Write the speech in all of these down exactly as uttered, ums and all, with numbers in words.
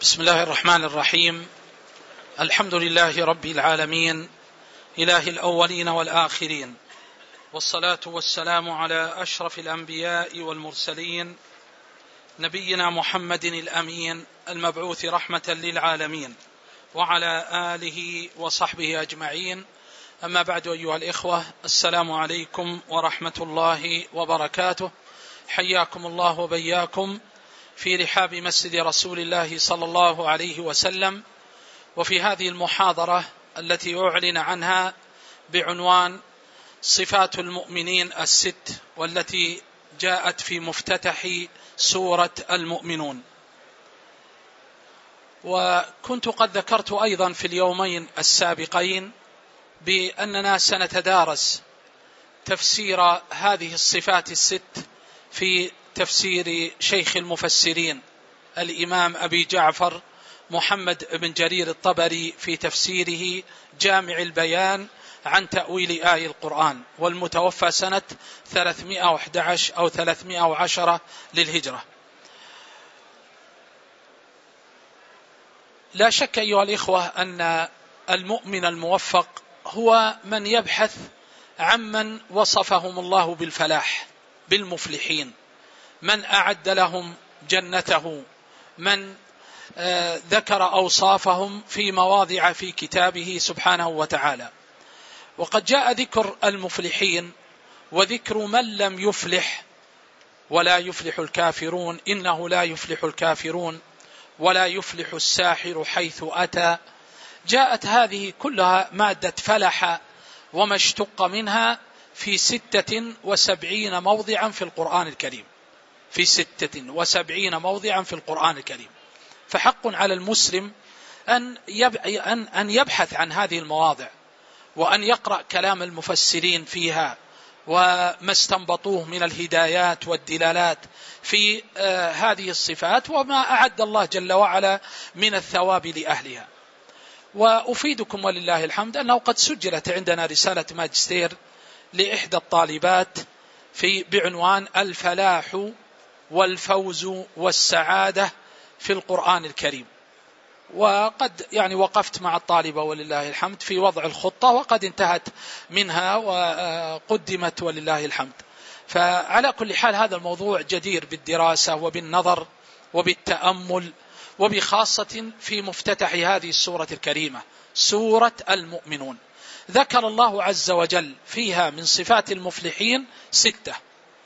بسم الله الرحمن الرحيم. الحمد لله رب العالمين، إله الأولين والآخرين، والصلاة والسلام على أشرف الأنبياء والمرسلين، نبينا محمد الأمين المبعوث رحمة للعالمين، وعلى آله وصحبه أجمعين. أما بعد، أيها الإخوة، السلام عليكم ورحمة الله وبركاته. حياكم الله وبياكم في رحاب مسجد رسول الله صلى الله عليه وسلم، وفي هذه المحاضرة التي أعلن عنها بعنوان صفات المؤمنين الست، والتي جاءت في مفتتح سورة المؤمنون. وكنت قد ذكرت أيضا في اليومين السابقين بأننا سنتدارس تفسير هذه الصفات الست في تفسير شيخ المفسرين الإمام أبي جعفر محمد بن جرير الطبري في تفسيره جامع البيان عن تأويل آي القرآن، والمتوفى سنة ثلاثمائة وأحد عشر أو ثلاثمائة وعشرة للهجرة. لا شك أيها الإخوة أن المؤمن الموفق هو من يبحث عمن وصفهم الله بالفلاح، بالمفلحين، من أعد لهم جنته، من آه ذكر أوصافهم في مواضع في كتابه سبحانه وتعالى. وقد جاء ذكر المفلحين وذكر من لم يفلح، ولا يفلح الكافرون، إنه لا يفلح الكافرون، ولا يفلح الساحر حيث أتى. جاءت هذه كلها مادة فلح وما اشتق منها في ستة وسبعين موضعا في القرآن الكريم، في ستة وسبعين موضعا في القرآن الكريم. فحق على المسلم أن أن يبحث عن هذه المواضع، وأن يقرأ كلام المفسرين فيها وما استنبطوه من الهدايات والدلالات في هذه الصفات، وما أعد الله جل وعلا من الثواب لأهلها. وأفيدكم ولله الحمد أنه قد سجلت عندنا رسالة ماجستير لإحدى الطالبات في بعنوان الفلاح والفوز والسعادة في القرآن الكريم. وقد يعني وقفت مع الطالبة ولله الحمد في وضع الخطة، وقد انتهت منها وقدمت ولله الحمد. فعلى كل حال هذا الموضوع جدير بالدراسة وبالنظر وبالتأمل، وبخاصة في مفتتح هذه السورة الكريمة، سورة المؤمنون. ذكر الله عز وجل فيها من صفات المفلحين ستة: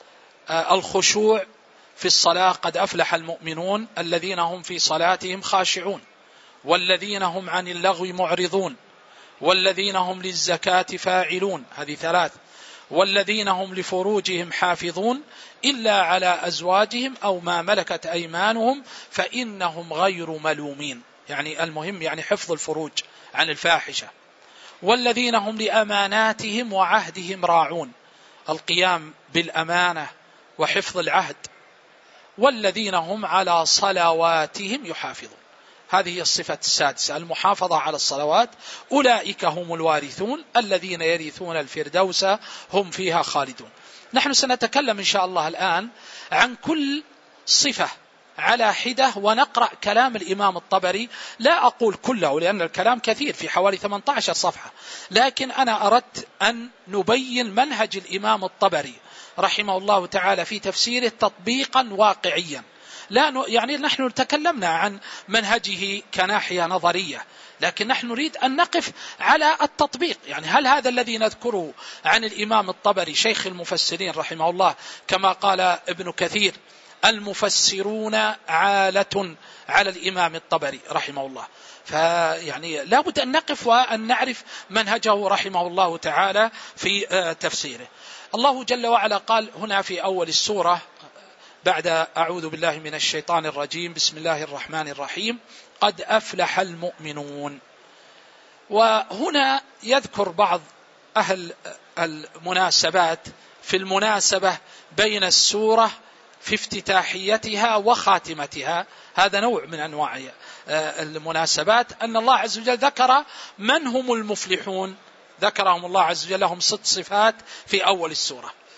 الخشوع في الصلاة، قد أفلح المؤمنون الذين هم في صلاتهم خاشعون، والذين هم عن اللغو معرضون، والذين هم للزكاة فاعلون، هذه ثلاث، والذين هم لفروجهم حافظون إلا على أزواجهم أو ما ملكت أيمانهم فإنهم غير ملومين، يعني المهم يعني حفظ الفروج عن الفاحشة. والذين هم لأماناتهم وعهدهم راعون، القيام بالأمانة وحفظ العهد. والذين هم على صلواتهم يحافظون، هذه هي الصفة السادسة، المحافظة على الصلوات. أولئك هم الوارثون الذين يرثون الفردوس هم فيها خالدون. نحن سنتكلم إن شاء الله الآن عن كل صفة على حدة، ونقرأ كلام الإمام الطبري. لا أقول كله لأن الكلام كثير في حوالي ثمانية عشر صفحة، لكن أنا أردت أن نبين منهج الإمام الطبري رحمه الله تعالى في تفسيره تطبيقا واقعيا. لا ن... يعني نحن تكلمنا عن منهجه كناحية نظرية، لكن نحن نريد أن نقف على التطبيق. يعني هل هذا الذي نذكره عن الإمام الطبري شيخ المفسرين رحمه الله، كما قال ابن كثير: المفسرون عالة على الإمام الطبري رحمه الله. فيعني لا بد أن نقف وأن نعرف منهجه رحمه الله تعالى في تفسيره. الله جل وعلا قال هنا في أول السورة بعد أعوذ بالله من الشيطان الرجيم: بسم الله الرحمن الرحيم، قد أفلح المؤمنون. وهنا يذكر بعض أهل المناسبات في المناسبة بين السورة في افتتاحيتها وخاتمتها. هذا نوع من أنواع المناسبات، أن الله عز وجل ذكر من هم المفلحون، ذكرهم الله عز وجل لهم ست صفات في أول السورة.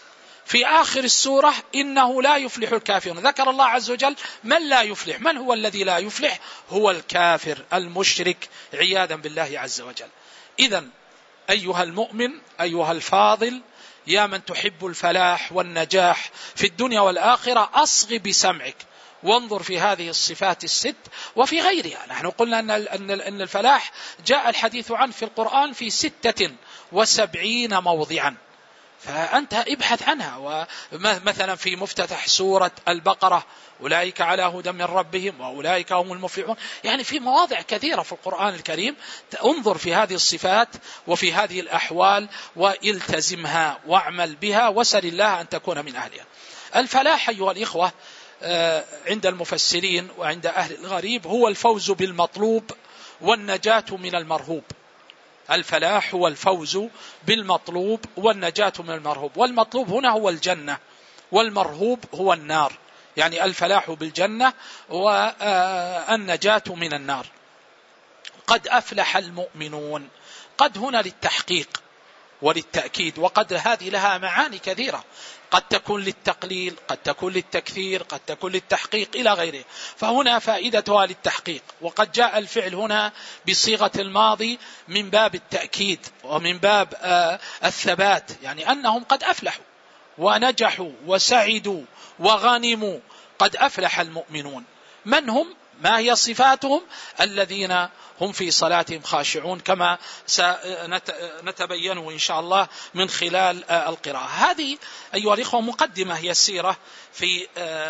في آخر السورة إنه لا يفلح الكافرون، ذكر الله عز وجل من لا يفلح. من هو الذي لا يفلح؟ هو الكافر المشرك عياذا بالله عز وجل. إذن أيها المؤمن، أيها الفاضل، يا من تحب الفلاح والنجاح في الدنيا والآخرة، أصغ بسمعك وانظر في هذه الصفات الست وفي غيرها. نحن قلنا أن الفلاح جاء الحديث عنه في القرآن في ستة وسبعين موضعا، فأنت ابحث عنها. ومثلا في مفتتح سورة البقرة أولئك على هدى من ربهم وأولئك هم المفلحون، يعني في مواضع كثيرة في القرآن الكريم. انظر في هذه الصفات وفي هذه الأحوال والتزمها واعمل بها وسل الله أن تكون من أهلها. الفلاح أيها الإخوة عند المفسرين وعند أهل الغريب هو الفوز بالمطلوب والنجاة من المرهوب. الفلاح هو الفوز بالمطلوب والنجاة من المرهوب، والمطلوب هنا هو الجنة والمرهوب هو النار، يعني الفلاح بالجنة والنجاة من النار. قد أفلح المؤمنون، قد هنا للتحقيق وللتأكيد، وقد هذه لها معاني كثيرة، قد تكون للتقليل، قد تكون للتكثير، قد تكون للتحقيق إلى غيره، فهنا فائدتها للتحقيق. وقد جاء الفعل هنا بصيغة الماضي من باب التأكيد ومن باب آه الثبات، يعني أنهم قد أفلحوا ونجحوا وسعدوا وغنموا. قد أفلح المؤمنون. من هم؟ ما هي صفاتهم؟ الذين هم في صلاتهم خاشعون، كما سنتبينه إن شاء الله من خلال القراءة. هذه أيها الإخوة مقدمة هي السيرة في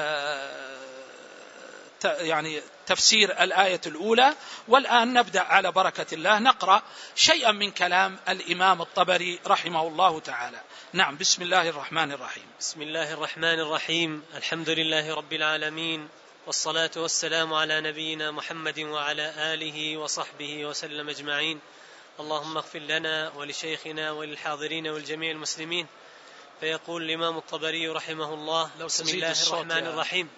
يعني تفسير الآية الأولى. والآن نبدأ على بركة الله نقرأ شيئا من كلام الإمام الطبري رحمه الله تعالى. نعم، بسم الله الرحمن الرحيم. بسم الله الرحمن الرحيم. الحمد لله رب العالمين، والصلاة والسلام على نبينا محمد وعلى آله وصحبه وسلم أجمعين. اللهم اغفر لنا ولشيخنا وللحاضرين والجميع المسلمين. فيقول الإمام الطبري رحمه الله: بسم الله الرحمن الرحيم.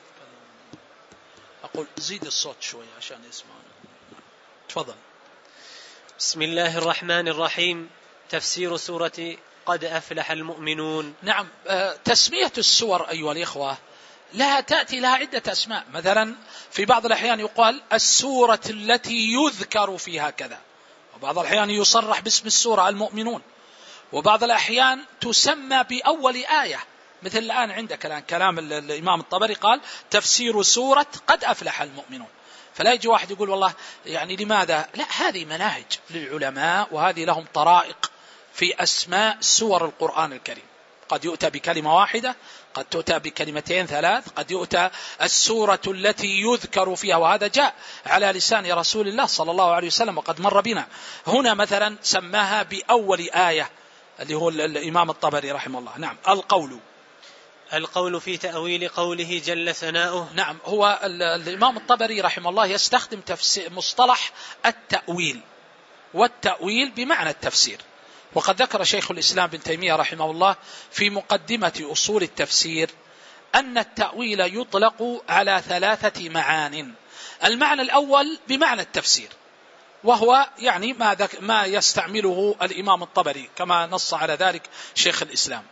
أقول زيد الصوت شوي عشان يسمعون. تفضل. بسم الله الرحمن الرحيم. تفسير سورة قد أفلح المؤمنون. نعم، تسمية السور أيها الإخوة لها تأتي لها عدة أسماء. مثلا في بعض الأحيان يقال السورة التي يذكر فيها كذا، وبعض الأحيان يصرح باسم السورة المؤمنون، وبعض الأحيان تسمى بأول آية. مثل الآن عندك الآن كلام الإمام الطبري قال تفسير سورة قد أفلح المؤمنون، فلا يجي واحد يقول والله يعني لماذا؟ لا، هذه مناهج للعلماء وهذه لهم طرائق في أسماء سور القرآن الكريم. قد يؤتى بكلمة واحدة، قد تؤتى بكلمتين ثلاث، قد يؤتى السورة التي يذكر فيها، وهذا جاء على لسان رسول الله صلى الله عليه وسلم وقد مر بنا. هنا مثلا سماها بأول آية اللي هو الإمام الطبري رحمه الله. نعم. القول القول في تأويل قوله جل ثناؤه. نعم، هو الإمام الطبري رحمه الله يستخدم مصطلح التأويل، والتأويل بمعنى التفسير. وقد ذكر شيخ الإسلام بن تيمية رحمه الله في مقدمة أصول التفسير أن التأويل يطلق على ثلاثة معان. المعنى الأول بمعنى التفسير، وهو يعني ما, ما يستعمله الإمام الطبري كما نص على ذلك شيخ الإسلام.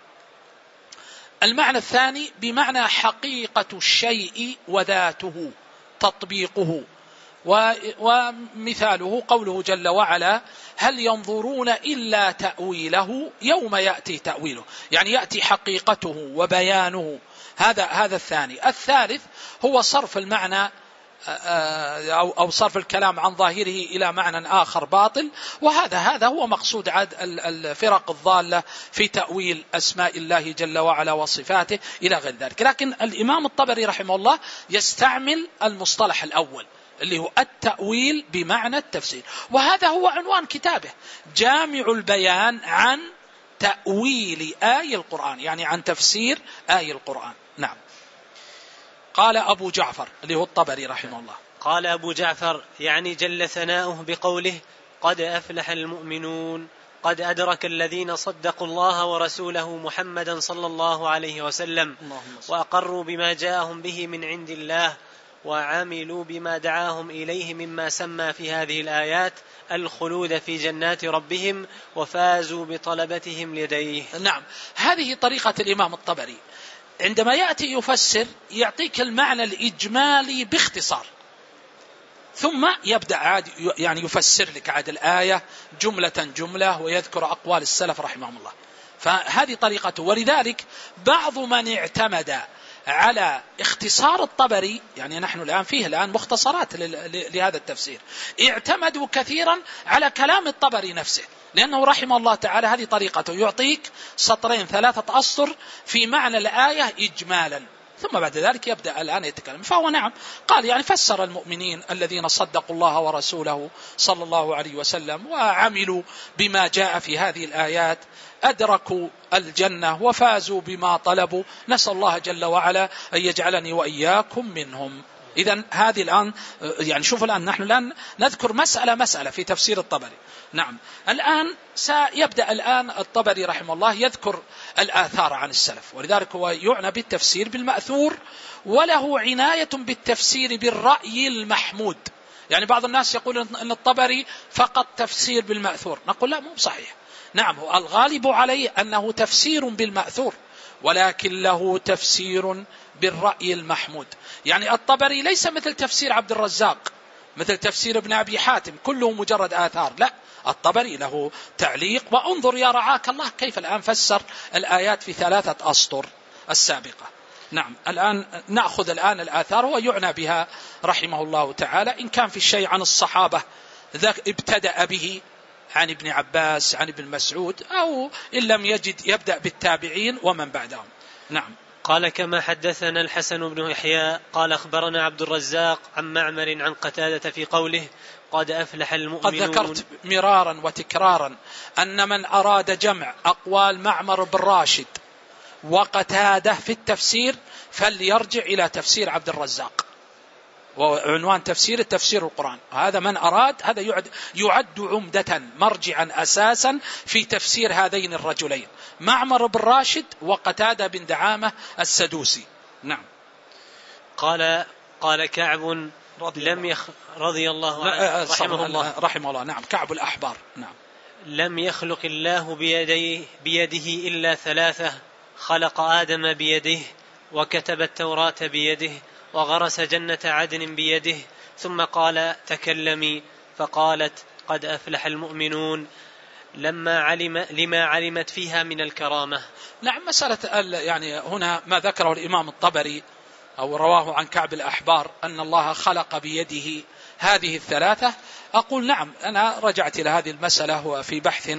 المعنى الثاني بمعنى حقيقة الشيء وذاته، تطبيقه. ومثاله قوله جل وعلا: هل ينظرون إلا تأويله يوم يأتي تأويله، يعني يأتي حقيقته وبيانه. هذا هذا الثاني. الثالث هو صرف المعنى أو صرف الكلام عن ظاهره إلى معنى آخر باطل، وهذا هذا هو مقصود عاد الفرق الضالة في تأويل أسماء الله جل وعلا وصفاته إلى غير ذلك. لكن الإمام الطبري رحمه الله يستعمل المصطلح الأول اللي هو التأويل بمعنى التفسير، وهذا هو عنوان كتابه: جامع البيان عن تأويل آي القرآن، يعني عن تفسير آي القرآن. نعم. قال أبو جعفر اللي هو الطبري رحمه الله: قال أبو جعفر يعني جل ثناؤه بقوله قد أفلح المؤمنون، قد أدرك الذين صدقوا الله ورسوله محمدا صلى الله عليه وسلم وأقروا بما جاءهم به من عند الله وعملوا بما دعاهم إليه مما سمى في هذه الآيات الخلود في جنات ربهم وفازوا بطلبتهم لديه. نعم، هذه طريقة الإمام الطبري، عندما يأتي يفسر يعطيك المعنى الإجمالي باختصار، ثم يبدأ عاد يعني يفسر لك عاد الآية جملة جملة ويذكر أقوال السلف رحمهم الله. فهذه طريقته. ولذلك بعض من اعتمد على اختصار الطبري، يعني نحن الآن فيه الآن مختصرات لهذا التفسير، اعتمدوا كثيرا على كلام الطبري نفسه، لأنه رحمه الله تعالى هذه طريقته، يعطيك سطرين ثلاثة أسطر في معنى الآية إجمالا، ثم بعد ذلك يبدأ الآن يتكلم. فهو نعم قال يعني فسر المؤمنين الذين صدقوا الله ورسوله صلى الله عليه وسلم وعملوا بما جاء في هذه الآيات أدركوا الجنة وفازوا بما طلبوا، نسأل الله جل وعلا أن يجعلني وإياكم منهم. إذن هذه الآن يعني شوف الآن نحن الآن نذكر مسألة مسألة في تفسير الطبري. نعم الآن سيبدأ الآن الطبري رحمه الله يذكر الآثار عن السلف، ولذلك هو يعنى بالتفسير بالمأثور، وله عناية بالتفسير بالرأي المحمود. يعني بعض الناس يقول أن الطبري فقط تفسير بالمأثور، نقول لا، مو صحيح. نعم الغالب عليه أنه تفسير بالمأثور، ولكن له تفسير بالرأي المحمود. يعني الطبري ليس مثل تفسير عبد الرزاق، مثل تفسير ابن أبي حاتم كله مجرد آثار، لا، الطبري له تعليق. وانظر يا رعاك الله كيف الآن فسر الآيات في ثلاثة أسطر السابقة. نعم الآن نأخذ الآن الآثار ويعنى بها رحمه الله تعالى، إن كان في الشيء عن الصحابة ذاك ابتدأ به عن ابن عباس عن ابن مسعود، أو إن لم يجد يبدأ بالتابعين ومن بعدهم. نعم. قال كما حدثنا الحسن بن يحيى قال أخبرنا عبد الرزاق عن معمر عن قتادة في قوله قد أفلح المؤمنون. قد ذكرت مرارا وتكرارا أن من أراد جمع أقوال معمر بن راشد وقتادة في التفسير فليرجع إلى تفسير عبد الرزاق، وعنوان تفسير التفسير القرآن. هذا من أراد هذا يعد, يعد عمدة مرجعا أساسا في تفسير هذين الرجلين، معمر بن راشد وقتادة بن دعامة السدوسي. نعم. قال قال كعب رضي لم يخ رضي الله عنه رحمه الله رحمه الله نعم كعب الأحبار. نعم. لم يخلق الله بيديه بيده إلا ثلاثة: خلق آدم بيده، وكتب التوراة بيده، وغرس جنة عدن بيده. ثم قال تكلمي، فقالت قد أفلح المؤمنون لما علم لما علمت فيها من الكرامة. نعم مسألة يعني هنا ما ذكره الإمام الطبري أو رواه عن كعب الأحبار أن الله خلق بيده هذه الثلاثة، أقول نعم أنا رجعت إلى هذه المسألة وفي بحث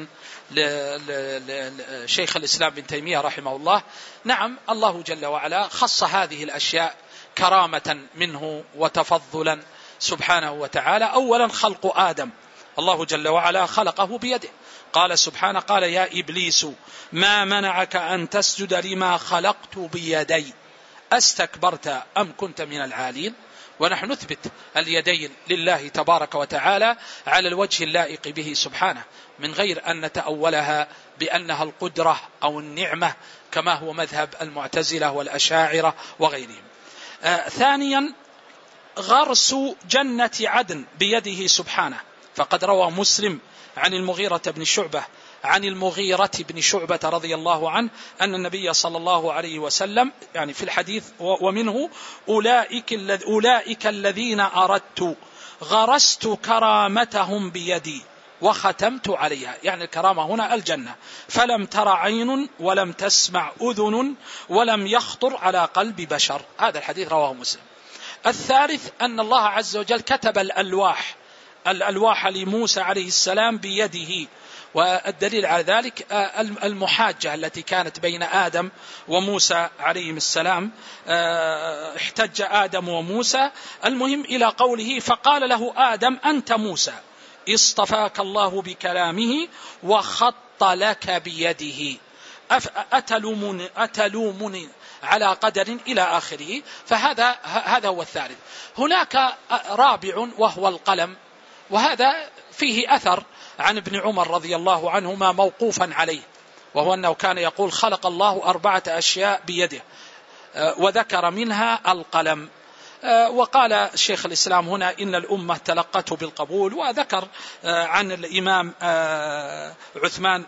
لشيخ الإسلام بن تيمية رحمه الله. نعم الله جل وعلا خص هذه الأشياء كرامة منه وتفضلا سبحانه وتعالى. أولا خلق آدم، الله جل وعلا خلقه بيده، قال سبحانه قال يا إبليس ما منعك أن تسجد لما خلقت بيدي أستكبرت أم كنت من العالين. ونحن نثبت اليدين لله تبارك وتعالى على الوجه اللائق به سبحانه، من غير أن نتأولها بأنها القدرة أو النعمة كما هو مذهب المعتزلة والأشاعرة وغيرهم. آه ثانيا غرس جنة عدن بيده سبحانه، فقد روى مسلم عن المغيرة بن شعبة عن المغيرة بن شعبة رضي الله عنه أن النبي صلى الله عليه وسلم يعني في الحديث ومنه أولئك, أولئك الذين أردت غرست كرامتهم بيدي وختمت عليها، يعني الكرامة هنا الجنة، فلم تر عين ولم تسمع أذن ولم يخطر على قلب بشر. هذا الحديث رواه مسلم. الثالث أن الله عز وجل كتب الألواح الألواح لموسى عليه السلام بيده، والدليل على ذلك المحاجة التي كانت بين آدم وموسى عليهم السلام، احتج آدم وموسى المهم إلى قوله فقال له آدم أنت موسى اصطفاك الله بكلامه وخط لك بيده أتلومني, أتلومني على قدر إلى آخره. فهذا هذا هو الثالث. هناك رابع وهو القلم، وهذا فيه أثر عن ابن عمر رضي الله عنهما موقوفا عليه، وهو أنه كان يقول خلق الله أربعة أشياء بيده، وذكر منها القلم. وقال الشيخ الإسلام هنا إن الأمة تلقته بالقبول، وذكر عن الإمام عثمان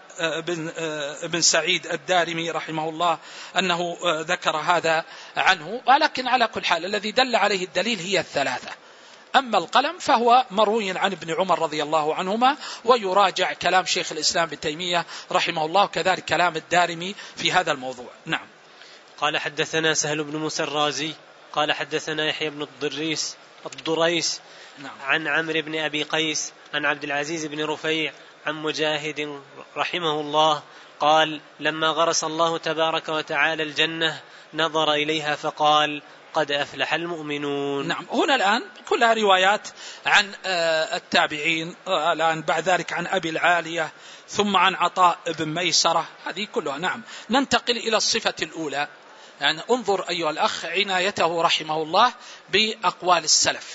بن سعيد الدارمي رحمه الله أنه ذكر هذا عنه. ولكن على كل حال الذي دل عليه الدليل هي الثلاثة. أما القلم فهو مروي عن ابن عمر رضي الله عنهما، ويراجع كلام شيخ الإسلام ابن تيمية رحمه الله، كذلك كلام الدارمي في هذا الموضوع. نعم. قال حدثنا سهل بن موسى الرازي قال حدثنا يحيى بن الضريس الضريس نعم. عن عمرو بن أبي قيس عن عبد العزيز بن رفيع عن مجاهد رحمه الله قال لما غرس الله تبارك وتعالى الجنة نظر إليها فقال قد أفلح المؤمنون. نعم. هنا الآن كلها روايات عن التابعين، الآن بعد ذلك عن أبي العالية، ثم عن عطاء بن ميسرة، هذه كلها. نعم. ننتقل إلى الصفة الأولى. يعني انظر أيها الأخ عنايته رحمه الله بأقوال السلف.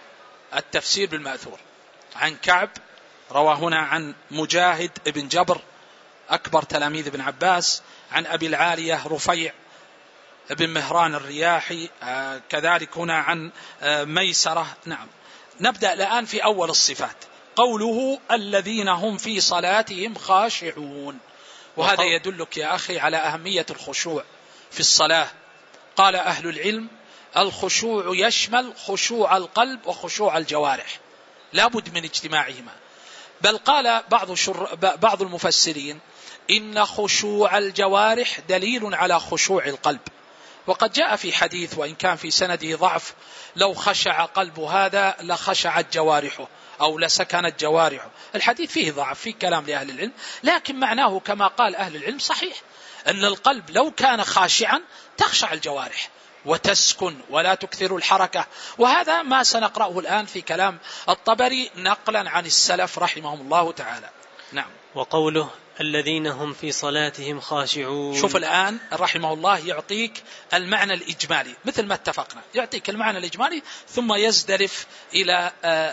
التفسير بالمأثور عن كعب روى هنا عن مجاهد بن جبر أكبر تلاميذ ابن عباس، عن أبي العالية رفيع بن مهران الرياحي، كذلك هنا عن ميسرة. نعم. نبدأ الآن في أول الصفات، قوله الذين هم في صلاتهم خاشعون، وهذا يدلك يا أخي على أهمية الخشوع في الصلاة. قال أهل العلم الخشوع يشمل خشوع القلب وخشوع الجوارح، لا بد من اجتماعهما. بل قال بعض, شر... بعض المفسرين إن خشوع الجوارح دليل على خشوع القلب. وقد جاء في حديث وإن كان في سنده ضعف لو خشع قلب هذا لخشعت جوارحه أو لسكنت جوارحه. الحديث فيه ضعف، فيه كلام لأهل العلم، لكن معناه كما قال أهل العلم صحيح، أن القلب لو كان خاشعا تخشع الجوارح وتسكن ولا تكثر الحركة. وهذا ما سنقرأه الآن في كلام الطبري نقلا عن السلف رحمهم الله تعالى. نعم. وقوله الذين هم في صلاتهم خاشعون، شوف الآن رحمه الله يعطيك المعنى الإجمالي مثل ما اتفقنا، يعطيك المعنى الإجمالي ثم يزدلف إلى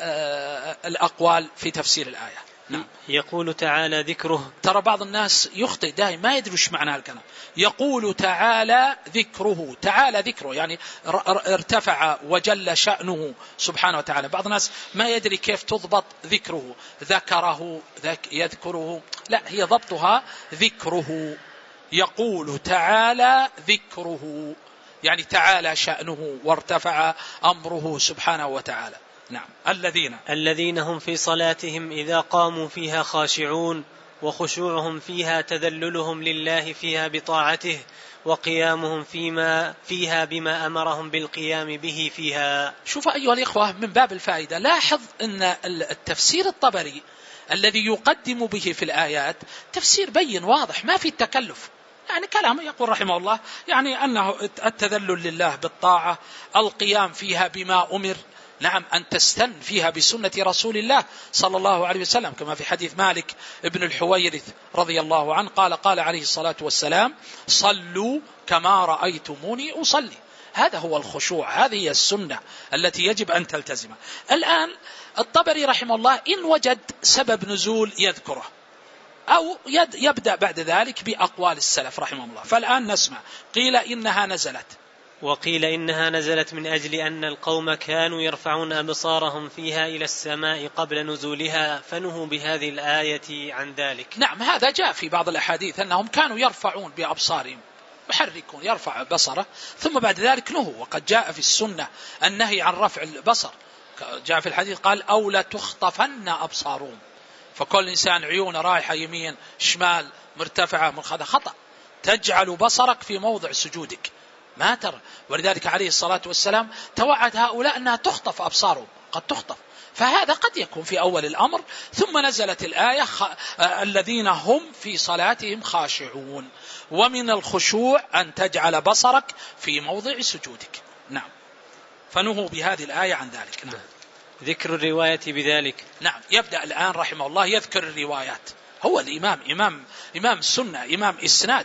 الأقوال في تفسير الآية. نعم. يقول تعالى ذكره، ترى بعض الناس يخطئ دائما ما يدري وش معنى الكلام. يقول تعالى ذكره، تعالى ذكره يعني ارتفع وجل شأنه سبحانه وتعالى. بعض الناس ما يدري كيف تضبط ذكره، ذكره ذك يذكره، لا، هي ضبطها ذكره. يقول تعالى ذكره يعني تعالى شأنه وارتفع أمره سبحانه وتعالى. نعم. الذين الذين هم في صلاتهم إذا قاموا فيها خاشعون، وخشوعهم فيها تذللهم لله فيها بطاعته، وقيامهم فيما فيها بما أمرهم بالقيام به فيها. شوف أيها الإخوة من باب الفائدة، لاحظ أن التفسير الطبري الذي يقدم به في الآيات تفسير بين واضح ما في التكلف. يعني كلام يقول رحمه الله يعني أنه التذلل لله بالطاعة، القيام فيها بما أمر، نعم، أن تستن فيها بسنة رسول الله صلى الله عليه وسلم، كما في حديث مالك ابن الحويرث رضي الله عنه قال قال عليه الصلاة والسلام صلوا كما رأيتموني أصلي. هذا هو الخشوع، هذه هي السنة التي يجب أن تلتزمها. الآن الطبري رحمه الله إن وجد سبب نزول يذكره، أو يبدأ بعد ذلك بأقوال السلف رحمه الله. فالآن نسمع. قيل إنها نزلت، وقيل إنها نزلت من أجل أن القوم كانوا يرفعون أبصارهم فيها إلى السماء قبل نزولها فنهوا بهذه الآية عن ذلك. نعم، هذا جاء في بعض الأحاديث أنهم كانوا يرفعون بأبصارهم، يحركون يرفع بصره، ثم بعد ذلك نهوا. وقد جاء في السنة النهي عن رفع البصر، جاء في الحديث قال أو لا تخطفن أبصارهم، فكل إنسان عيونه رايحة يمين شمال مرتفعة منخفضة، خطأ. تجعل بصرك في موضع سجودك ما ترى. ولذلك عليه الصلاة والسلام توعد هؤلاء أنها تخطف أبصارهم، قد تخطف. فهذا قد يكون في أول الأمر، ثم نزلت الآية خ... الذين هم في صلاتهم خاشعون. ومن الخشوع أن تجعل بصرك في موضع سجودك. نعم. فنهوا بهذه الآية عن ذلك. نعم. ذكر الرواية بذلك. نعم. يبدأ الآن رحمه الله يذكر الروايات. هو الإمام إمام إمام السنة، إمام إسناد،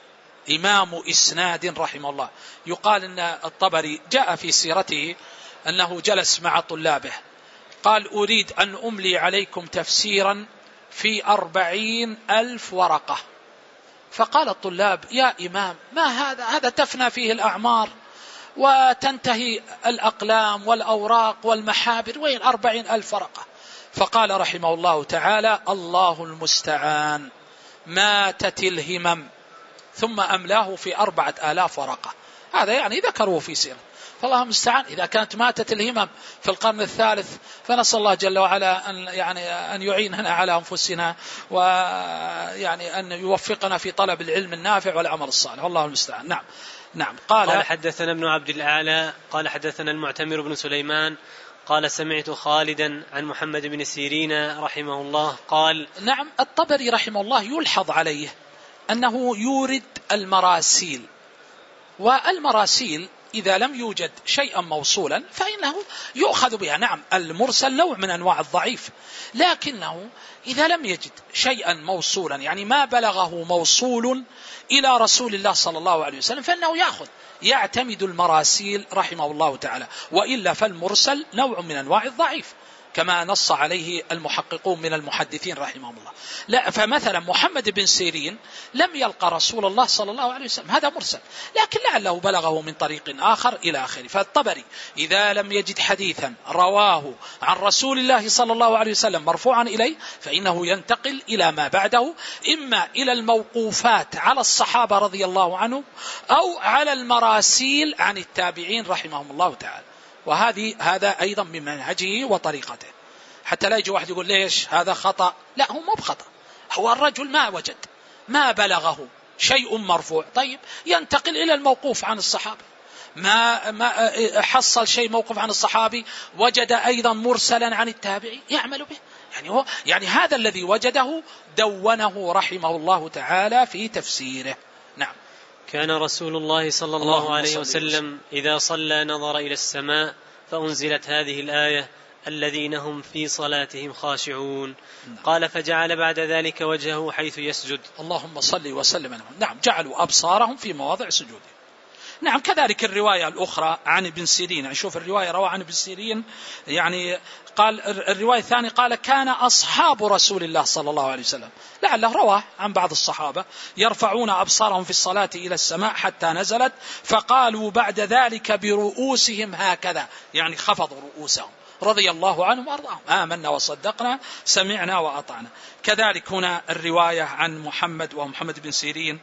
إمام إسناد رحمه الله. يقال أن الطبري جاء في سيرته أنه جلس مع طلابه قال أريد أن أملي عليكم تفسيرا في أربعين ألف ورقة. فقال الطلاب يا إمام ما هذا، هذا تفنى فيه الأعمار وتنتهي الأقلام والأوراق والمحابر، وين أربعين ألف ورقة. فقال رحمه الله تعالى: الله المستعان، ماتت الهمم، ثم أملاه في أربعة آلاف ورقة. هذا يعني ذكروه في سيرة. فالله المستعان، إذا كانت ماتت الهمم في القرن الثالث، فنسأل الله جل وعلا أن يعني أن يعيننا على أنفسنا، ويعني أن يوفقنا في طلب العلم النافع والعمل الصالح. والله المستعان. نعم نعم. قال, قال حدثنا ابن عبد الأعلى قال حدثنا المعتمر بن سليمان قال سمعت خالدا عن محمد بن سيرين رحمه الله قال. نعم. الطبري رحمه الله يلحظ عليه أنه يورد المراسيل، والمراسيل إذا لم يوجد شيئا موصولا فإنه يؤخذ بها. نعم، المرسل نوع من أنواع الضعيف، لكنه إذا لم يجد شيئا موصولا، يعني ما بلغه موصول إلى رسول الله صلى الله عليه وسلم، فإنه يأخذ يعتمد المراسيل رحمه الله تعالى، وإلا فالمرسل نوع من أنواع الضعيف كما نص عليه المحققون من المحدثين رحمهم الله. لا، فمثلا محمد بن سيرين لم يلقى رسول الله صلى الله عليه وسلم، هذا مرسل، لكن لعله بلغه من طريق آخر إلى آخره. فالطبري إذا لم يجد حديثا رواه عن رسول الله صلى الله عليه وسلم مرفوعا إليه، فإنه ينتقل إلى ما بعده، إما إلى الموقوفات على الصحابة رضي الله عنهم، أو على المراسيل عن التابعين رحمهم الله تعالى. وهذه هذا أيضا من منهجه وطريقته، حتى لا يجي واحد يقول ليش هذا خطأ. لا، هو مو بخطأ، هو الرجل ما وجد، ما بلغه شيء مرفوع، طيب ينتقل إلى الموقوف عن الصحابة. ما ما حصل شيء موقوف عن الصحابي، وجد أيضا مرسلا عن التابعي، يعمل به. يعني هو يعني هذا الذي وجده دونه رحمه الله تعالى في تفسيره. نعم. كان رسول الله صلى الله عليه وسلم إذا صلى نظر إلى السماء فأنزلت هذه الآية: الذين هم في صلاتهم خاشعون. قال: فجعل بعد ذلك وجهه حيث يسجد. اللهم صل وسلم عليه. نعم، جعلوا أبصارهم في مواضع سجودهم. نعم. كذلك الرواية الأخرى عن ابن سيرين، يعني شوف الرواية روى عن ابن سيرين، يعني قال الرواية الثانية قال: كان أصحاب رسول الله صلى الله عليه وسلم، لعله رواه عن بعض الصحابة، يرفعون أبصارهم في الصلاة إلى السماء حتى نزلت، فقالوا بعد ذلك برؤوسهم هكذا، يعني خفضوا رؤوسهم رضي الله عنهم وأرضاهم: آمنا وصدقنا، سمعنا وأطعنا. كذلك هنا الرواية عن محمد ومحمد بن سيرين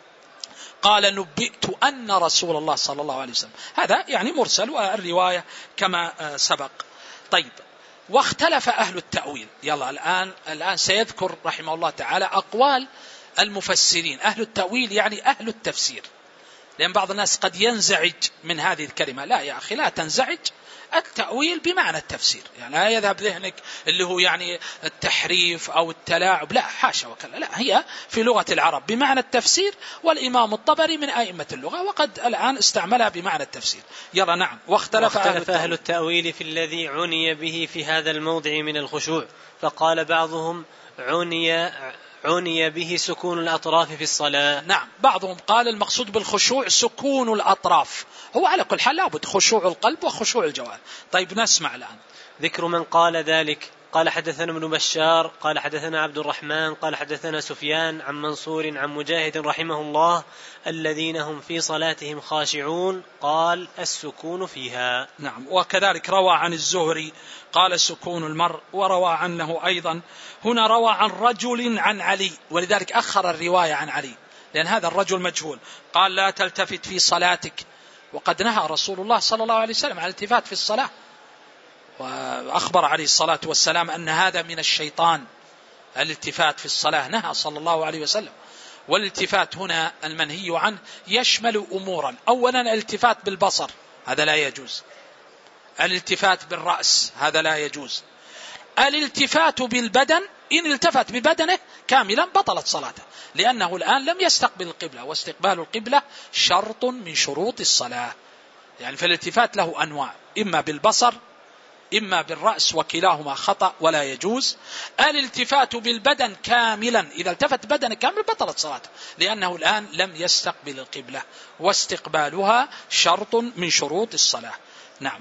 قال: نبئت أن رسول الله صلى الله عليه وسلم، هذا يعني مرسل، والرواية كما سبق. طيب، واختلف أهل التأويل. يلا الآن الآن سيذكر رحمه الله تعالى أقوال المفسرين. أهل التأويل يعني أهل التفسير، لأن بعض الناس قد ينزعج من هذه الكلمة. لا يا أخي، لا تنزعج، التأويل بمعنى التفسير، يعني لا يذهب ذهنك اللي هو يعني التحريف أو التلاعب، لا، حاشا وكلا، لا، هي في لغة العرب بمعنى التفسير، والإمام الطبري من أئمة اللغة وقد الآن استعملها بمعنى التفسير. يلا. نعم. واختلف, واختلف أهل التأويل في الذي عني به في هذا الموضع من الخشوع، فقال بعضهم: عني عني به سكون الأطراف في الصلاة. نعم. بعضهم قال المقصود بالخشوع سكون الأطراف، هو على كل حال لابد خشوع القلب وخشوع الجوارح. طيب، نسمع الآن ذكر من قال ذلك. قال: حدثنا ابن بشار قال حدثنا عبد الرحمن قال حدثنا سفيان عن منصور عن مجاهد رحمه الله: الذين هم في صلاتهم خاشعون، قال: السكون فيها. نعم. وكذلك روى عن الزهري قال: سكون المرء. وروى عنه أيضا، هنا روى عن رجل عن علي، ولذلك أخر الرواية عن علي لأن هذا الرجل مجهول. قال: لا تلتفت في صلاتك، وقد نهى رسول الله صلى الله عليه وسلم عن الالتفات في الصلاة، وأخبر عليه الصلاة والسلام أن هذا من الشيطان، الالتفات في الصلاة نهى صلى الله عليه وسلم. والالتفات هنا المنهي عنه يشمل أمورا: أولا الالتفات بالبصر، هذا لا يجوز. الالتفات بالرأس، هذا لا يجوز. الالتفات بالبدن، إن التفت ببدنه كاملا بطلت صلاته، لأنه الآن لم يستقبل القبلة، واستقبال القبلة شرط من شروط الصلاة. يعني فالالتفات له أنواع: إما بالبصر، إما بالرأس، وكلاهما خطأ ولا يجوز. الالتفات بالبدن كاملا، إذا التفت بدن كامل بطلت صلاته، لأنه الآن لم يستقبل القبلة، واستقبالها شرط من شروط الصلاة. نعم.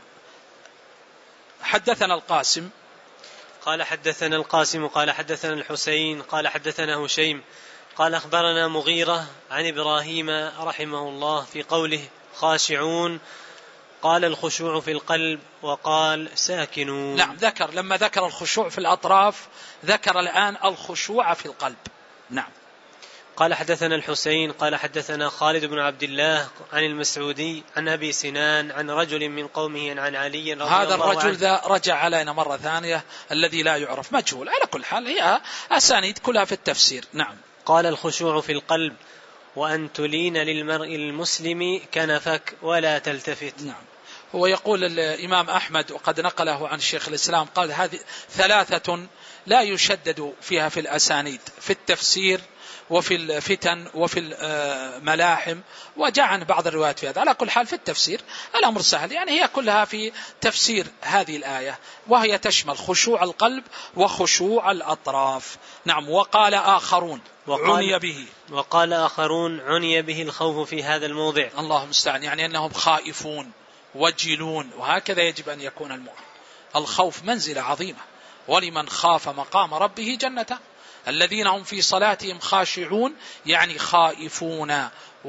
حدثنا القاسم قال: حدثنا القاسم قال حدثنا الحسين قال حدثنا هشيم قال: أخبرنا مغيرة عن إبراهيم رحمه الله في قوله خاشعون: قال الخشوع في القلب وقال ساكنون. نعم ذكر لما ذكر الخشوع في الأطراف ذكر الآن الخشوع في القلب. نعم. قال حدثنا الحسين قال حدثنا خالد بن عبد الله عن المسعودي عن أبي سنان عن رجل من قومه عن علي رضي الله عنه. هذا الرجل ذا رجع علينا مرة ثانية الذي لا يعرف مجهول. على كل حال هي أسانيد كلها في التفسير. نعم. قال الخشوع في القلب وأن تلين للمرء المسلم كنفك ولا تلتفت. نعم. هو يقول الإمام أحمد وقد نقله عن شيخ الإسلام قال هذه ثلاثة لا يشدد فيها في الأسانيد في التفسير وفي الفتن وفي الملاحم، وجاء عن بعض الروايات في هذا. على كل حال في التفسير الأمر سهل، يعني هي كلها في تفسير هذه الآية، وهي تشمل خشوع القلب وخشوع الأطراف. نعم. وقال آخرون عني به وقال آخرون عني به الخوف في هذا الموضع. الله المستعان، يعني أنهم خائفون وجلون، وهكذا يجب أن يكون المؤمن. الخوف منزلة عظيمة، ولمن خاف مقام ربه جنتان، الذين هم في صلاتهم خاشعون يعني خائفون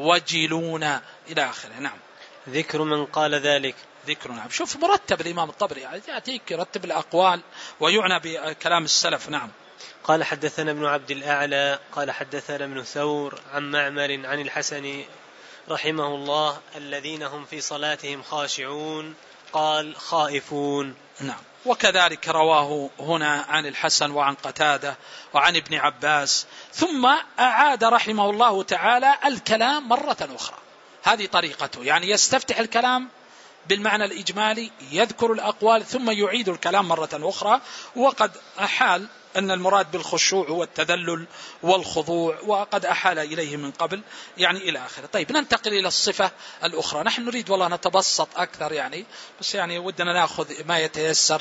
وجلون إلى آخره. نعم. ذكر من قال ذلك. ذكر. نعم. شوف مرتب الإمام الطبري يأتيك يرتب الأقوال ويعنى بكلام السلف. نعم. قال حدثنا ابن عبد الأعلى قال حدثنا ابن ثور عن معمر عن الحسن رحمه الله الذين هم في صلاتهم خاشعون قال خائفون. نعم. وكذلك رواه هنا عن الحسن وعن قتادة وعن ابن عباس، ثم أعاد رحمه الله تعالى الكلام مرة أخرى. هذه طريقته، يعني يستفتح الكلام بالمعنى الإجمالي، يذكر الأقوال ثم يعيد الكلام مرة أخرى. وقد أحال أن المراد بالخشوع هو التذلل والخضوع، وقد أحال إليه من قبل يعني إلى آخره. طيب ننتقل إلى الصفة الأخرى. نحن نريد والله نتبسط أكثر يعني، بس يعني ودنا نأخذ ما يتيسر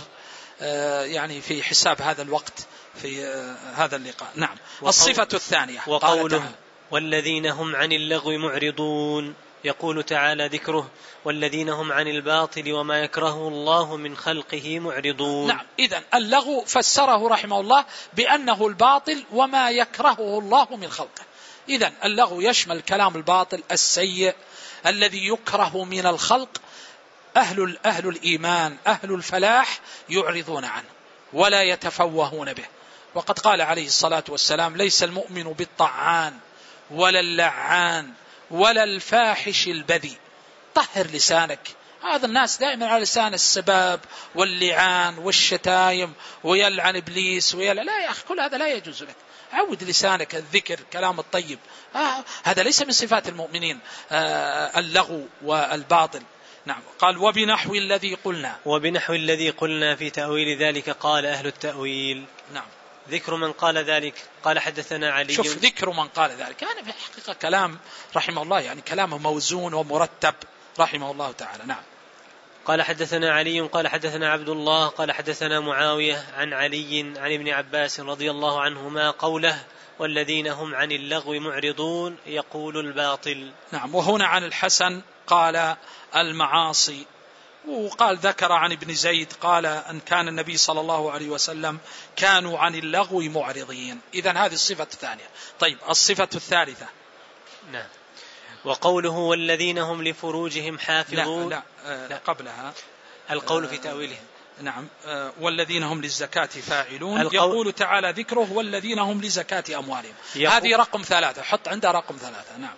يعني في حساب هذا الوقت في هذا اللقاء. نعم. الصفة الثانية وقوله والذين هم عن اللغو معرضون، يقول تعالى ذكره والذين هم عن الباطل وما يكرهه الله من خلقه معرضون. نعم. إذن اللغو فسره رحمه الله بأنه الباطل وما يكرهه الله من خلقه. إذن اللغو يشمل كلام الباطل السيء الذي يكره من الخلق. أهل, أهل الإيمان أهل الفلاح يعرضون عنه ولا يتفوهون به. وقد قال عليه الصلاة والسلام ليس المؤمن بالطعان ولا اللعان ولا الفاحش البذيء. طهر لسانك. هذا الناس دائما على لسان السباب واللعان والشتايم ويلعن إبليس ويلعن. لا يا أخي، كل هذا لا يجوز لك. عود لسانك الذكر كلام الطيب. آه هذا ليس من صفات المؤمنين آه اللغو والباطل. نعم. قال وبنحو الذي قلنا. وبنحو الذي قلنا في تأويل ذلك قال أهل التأويل. نعم. ذكر من قال ذلك. قال حدثنا علي. شوف ذكر من قال ذلك يعني في الحقيقة كلام رحمه الله، يعني كلامه موزون ومرتب رحمه الله تعالى. نعم. قال حدثنا علي قال حدثنا عبد الله قال حدثنا معاوية عن علي عن ابن عباس رضي الله عنهما قوله والذين هم عن اللغو معرضون يقول الباطل. نعم. وهنا عن الحسن قال المعاصي. وقال ذكر عن ابن زيد قال أن كان النبي صلى الله عليه وسلم كانوا عن اللغو معرضين. إذن هذه الصفة الثانية. طيب الصفة الثالثة. نعم. وقوله والذين هم لفروجهم حافظون. لا, لا, لا قبلها القول في تأويله. نعم. والذين هم للزكاة فاعلون. يقول تعالى ذكره والذين هم لزكاة أموالهم. هذه رقم ثلاثة، حط عندها رقم ثلاثة. نعم.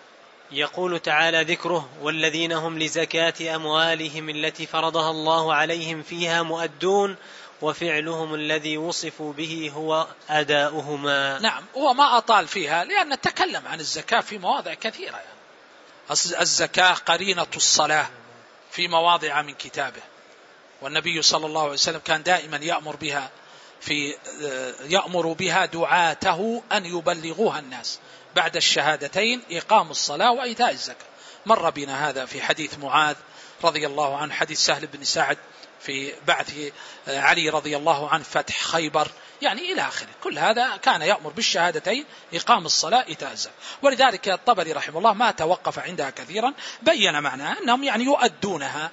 يقول تعالى ذكره والذين هم لزكاة أموالهم التي فرضها الله عليهم فيها مؤدون وفعلهم الذي وصفوا به هو أداؤهما. نعم. هو ما أطال فيها لأن تكلم عن الزكاة في مواضع كثيرة يعني. الزكاة قرينة الصلاة في مواضع من كتابه، والنبي صلى الله عليه وسلم كان دائما يأمر بها في يأمر بها دعاته أن يبلغوها الناس بعد الشهادتين إقام الصلاة وإيتاء الزكاة. مر بنا هذا في حديث معاذ رضي الله عنه، حديث سهل بن سعد في بعث علي رضي الله عنه فتح خيبر، يعني إلى آخره. كل هذا كان يأمر بالشهادتين إقام الصلاة إيتاء الزكاة. ولذلك الطبري رحمه الله ما توقف عندها كثيرا، بين معناها أنهم يعني يؤدونها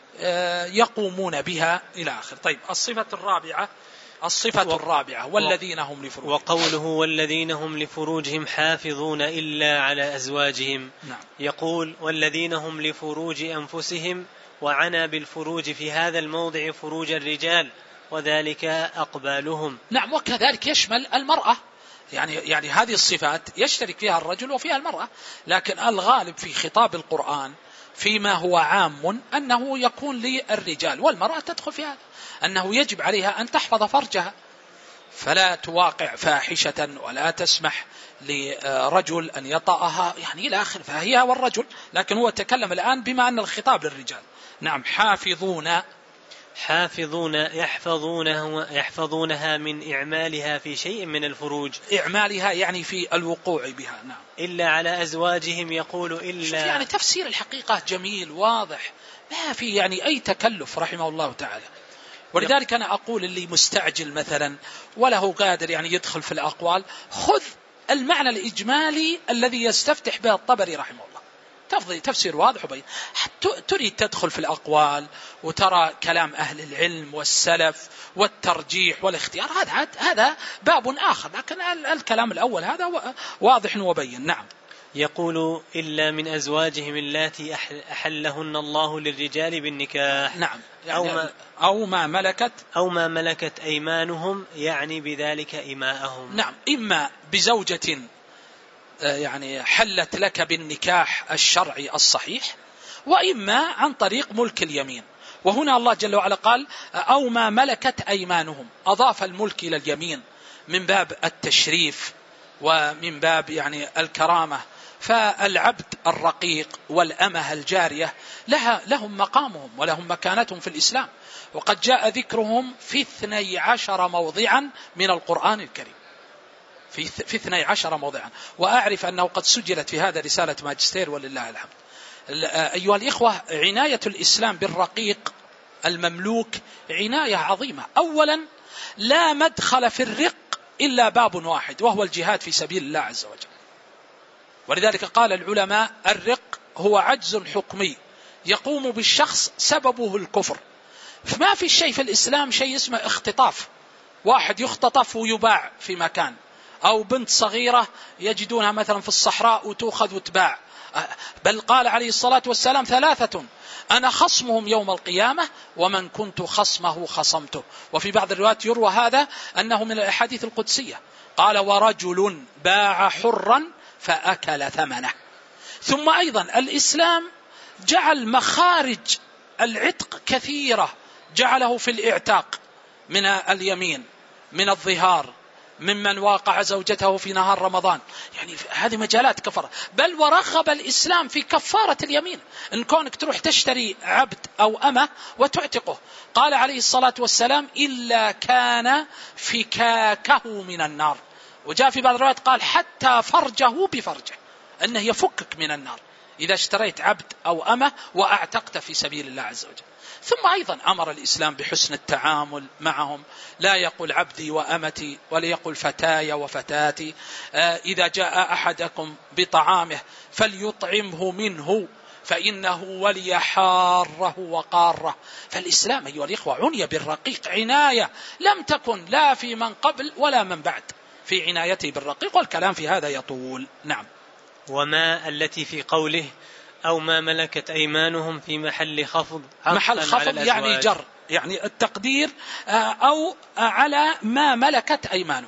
يقومون بها إلى آخره. طيب الصفة الرابعة. الصفة و... الرابعة والذين هم لفروجهم. وقوله والذين هم لفروجهم حافظون إلا على أزواجهم. نعم. يقول والذين هم لفروج أنفسهم وعنى بالفروج في هذا الموضع فروج الرجال وذلك أقبالهم. نعم، وكذلك يشمل المرأة، يعني يعني هذه الصفات يشترك فيها الرجل وفيها المرأة، لكن الغالب في خطاب القرآن فيما هو عام أنه يكون للرجال، والمرأة تدخل فيها، أنه يجب عليها أن تحفظ فرجها، فلا تواقع فاحشة ولا تسمح لرجل أن يطأها، يعني إلى آخر، فهي والرجل. لكن هو تكلم الآن بما أن الخطاب للرجال. نعم، حافظون حافظون يحفظونه يحفظونها من إعمالها في شيء من الفروج، إعمالها يعني في الوقوع بها. نعم، إلا على أزواجهم، يقول إلا، يعني تفسير الحقيقة جميل واضح، ما في يعني أي تكلف رحمه الله تعالى. ولذلك أنا أقول اللي مستعجل مثلا وله قادر يعني يدخل في الأقوال، خذ المعنى الإجمالي الذي يستفتح به الطبري رحمه الله، تفضل تفسير واضح وبين. تريد تدخل في الأقوال وترى كلام أهل العلم والسلف والترجيح والاختيار، هذا هذا باب آخر، لكن الكلام الأول هذا واضح وبين. نعم، يقول إلا من أزواجهم اللاتي أحلهن الله للرجال بالنكاح. نعم، يعني أو, ما أو ما ملكت أو ما ملكت أيمانهم، يعني بذلك إماءهم. نعم، إما بزوجة يعني حلت لك بالنكاح الشرعي الصحيح، وإما عن طريق ملك اليمين. وهنا الله جل وعلا قال أو ما ملكت أيمانهم، أضاف الملك إلى اليمين من باب التشريف ومن باب يعني الكرامة. فالعبد الرقيق والأمة الجارية لها لهم مقامهم ولهم مكانتهم في الإسلام، وقد جاء ذكرهم في اثني عشر موضعا من القرآن الكريم، في في اثني عشر موضعا. وأعرف أنه قد سجلت في هذا رسالة ماجستير ولله الحمد. أيها الإخوة، عناية الإسلام بالرقيق المملوك عناية عظيمة. أولا، لا مدخل في الرق إلا باب واحد، وهو الجهاد في سبيل الله عز وجل. ولذلك قال العلماء الرق هو عجز حكمي يقوم بالشخص سببه الكفر. فما في شيء في الإسلام شيء اسمه اختطاف، واحد يختطف ويباع في مكان، أو بنت صغيرة يجدونها مثلا في الصحراء وتأخذ وتباع. بل قال عليه الصلاة والسلام ثلاثة أنا خصمهم يوم القيامة ومن كنت خصمه خصمته. وفي بعض الروايات يروى هذا أنه من الأحاديث القدسية، قال ورجل باع حرا فأكل ثمنه. ثم أيضا الإسلام جعل مخارج العتق كثيرة، جعله في الإعتاق من اليمين، من الظهار، ممن واقع زوجته في نهار رمضان، يعني هذه مجالات كفارة. بل ورغب الإسلام في كفارة اليمين، إن كونك تروح تشتري عبد أو أمة وتعتقه، قال عليه الصلاة والسلام إلا كان فكاكه من النار. وجاء في بعض الروايات قال حتى فرجه بفرجه، أنه يفكك من النار إذا اشتريت عبد أو أمة وأعتقت في سبيل الله عز وجل. ثم أيضا أمر الإسلام بحسن التعامل معهم، لا يقول عبدي وأمتي ولا يقول فتاي وفتاتي. إذا جاء أحدكم بطعامه فليطعمه منه فإنه ولي حاره وقاره. فالإسلام أيها الإخوة عني بالرقيق عناية لم تكن لا في من قبل ولا من بعد في عنايته بالرقيق، والكلام في هذا يطول. نعم. وما التي في قوله أو ما ملكت أيمانهم في محل خفض، محل خفض يعني جر، يعني التقدير أو على ما ملكت أيمانهم،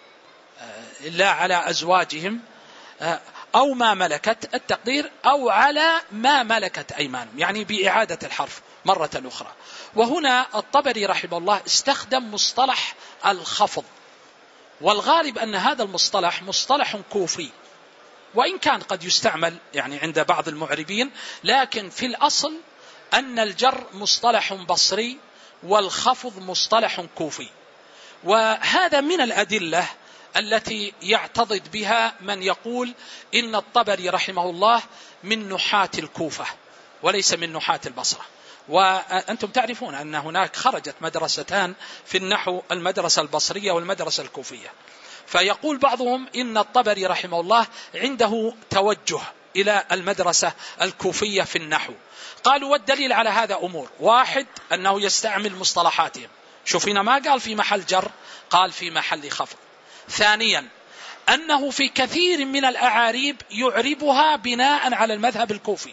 لا على أزواجهم، أو ما ملكت، التقدير أو على ما ملكت أيمانهم، يعني بإعادة الحرف مرة أخرى. وهنا الطبري رحمه الله استخدم مصطلح الخفض، والغالب أن هذا المصطلح مصطلح كوفي، وإن كان قد يستعمل يعني عند بعض المعربين، لكن في الأصل أن الجر مصطلح بصري والخفض مصطلح كوفي. وهذا من الأدلة التي يعتضد بها من يقول إن الطبري رحمه الله من نحاة الكوفة وليس من نحاة البصرة. وأنتم تعرفون أن هناك خرجت مدرستان في النحو، المدرسة البصرية والمدرسة الكوفية. فيقول بعضهم إن الطبري رحمه الله عنده توجه إلى المدرسة الكوفية في النحو. قالوا والدليل على هذا أمور: واحد، أنه يستعمل مصطلحاتهم، شوف هنا ما قال في محل جر، قال في محل خفض. ثانيا، أنه في كثير من الأعاريب يعربها بناء على المذهب الكوفي،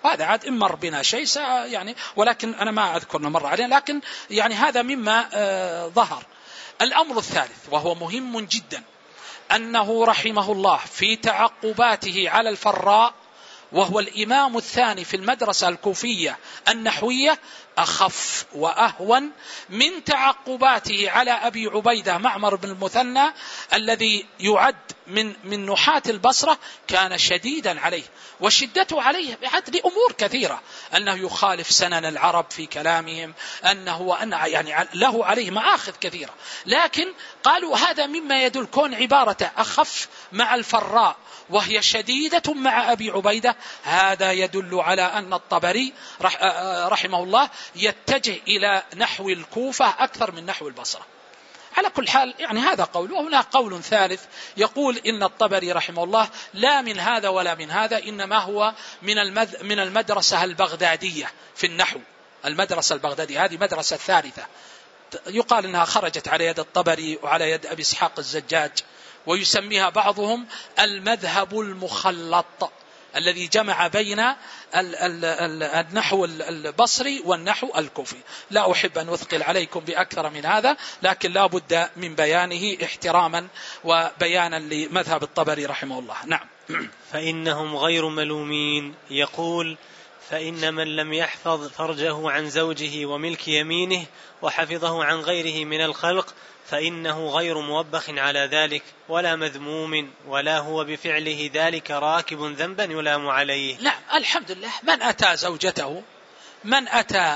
وهذا عاد إن مر بنا شيء يعني، ولكن أنا ما أذكر مر علينا، لكن يعني هذا مما آه ظهر. الأمر الثالث وهو مهم جدا، أنه رحمه الله في تعقباته على الفراء، وهو الإمام الثاني في المدرسة الكوفية النحوية، أخف وأهون من تعقباته على أبي عبيدة معمر بن المثنى الذي يعد من من نحاة البصرة، كان شديدا عليه، وشدته عليه بعد لأمور كثيرة، أنه يخالف سنن العرب في كلامهم، أنه وأن يعني له عليه مآخذ كثيرة، لكن قالوا هذا مما يدل كون عبارته أخف مع الفراء وهي شديدة مع أبي عبيدة، هذا يدل على أن الطبري رحمه الله يتجه إلى نحو الكوفة أكثر من نحو البصرة. على كل حال يعني هذا قول، وهناك قول ثالث يقول إن الطبري رحمه الله لا من هذا ولا من هذا، إنما هو من من المدرسة البغدادية في النحو، المدرسة البغدادية هذه مدرسة ثالثة، يقال إنها خرجت على يد الطبري وعلى يد أبي إسحاق الزجاج، ويسميها بعضهم المذهب المخلط الذي جمع بين النحو البصري والنحو الكوفي. لا أحب أن أثقل عليكم بأكثر من هذا، لكن لا بد من بيانه احتراما وبيانا لمذهب الطبري رحمه الله. نعم. فإنهم غير ملومين. يقول: فإن من لم يحفظ فرجه عن زوجه وملك يمينه وحفظه عن غيره من الخلق فإنه غير موبخ على ذلك ولا مذموم، ولا هو بفعله ذلك راكب ذنبا يلام عليه. لا، الحمد لله، من أتى زوجته، من أتى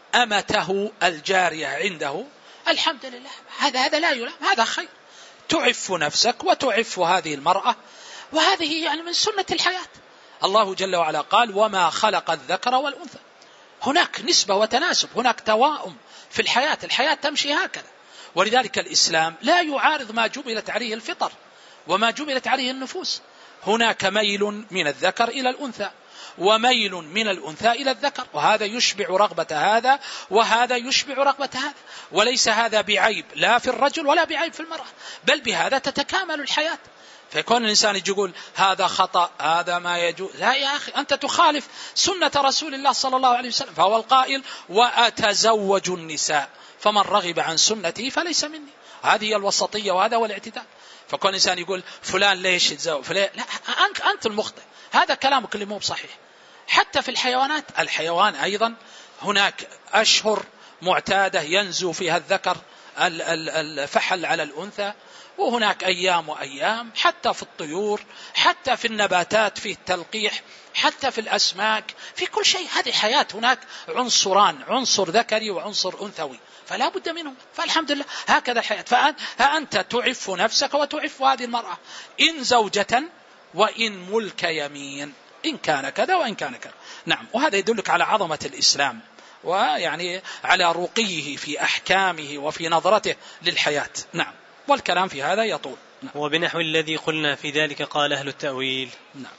أمته الجارية عنده، الحمد لله، هذا هذا لا يلام، هذا خير، تعف نفسك وتعف هذه المرأة، وهذه يعني من سنة الحياة. الله جل وعلا قال: وما خلق الذكر والأنثى. هناك نسبة وتناسب، هناك توائم في الحياة، الحياة تمشي هكذا. ولذلك الإسلام لا يعارض ما جبلت عليه الفطر وما جبلت عليه النفوس. هناك ميل من الذكر إلى الأنثى، وميل من الأنثى إلى الذكر، وهذا يشبع رغبة هذا وهذا يشبع رغبة هذا، وليس هذا بعيب لا في الرجل ولا بعيب في المرأة، بل بهذا تتكامل الحياة. فيكون الإنسان يقول هذا خطأ، هذا ما يجوز، لا يا أخي، أنت تخالف سنة رسول الله صلى الله عليه وسلم، فهو القائل: وأتزوج النساء فمن رغب عن سنتي فليس مني. هذه هي الوسطية وهذا هو الاعتدال. فكون الإنسان يقول فلان ليش يتزوج فلان، لا، أنت, أنت المخطئ، هذا كلامك اللي مو بصحيح. حتى في الحيوانات، الحيوان أيضا هناك أشهر معتادة ينزو فيها الذكر الفحل على الأنثى، وهناك أيام وأيام، حتى في الطيور، حتى في النباتات، في التلقيح، حتى في الأسماك، في كل شيء. هذه حياة، هناك عنصران، عنصر ذكري وعنصر أنثوي، فلا بد منهم. فالحمد لله هكذا الحياة. فأنت تعف نفسك وتعف هذه المرأة، إن زوجة وإن ملك يمين، إن كان كذا وإن كان كذا. نعم. وهذا يدلك على عظمة الإسلام، ويعني على رقيه في أحكامه وفي نظرته للحياة. نعم. والكلام في هذا يطول. نعم. وبنحو الذي قلنا في ذلك قال أهل التأويل. نعم.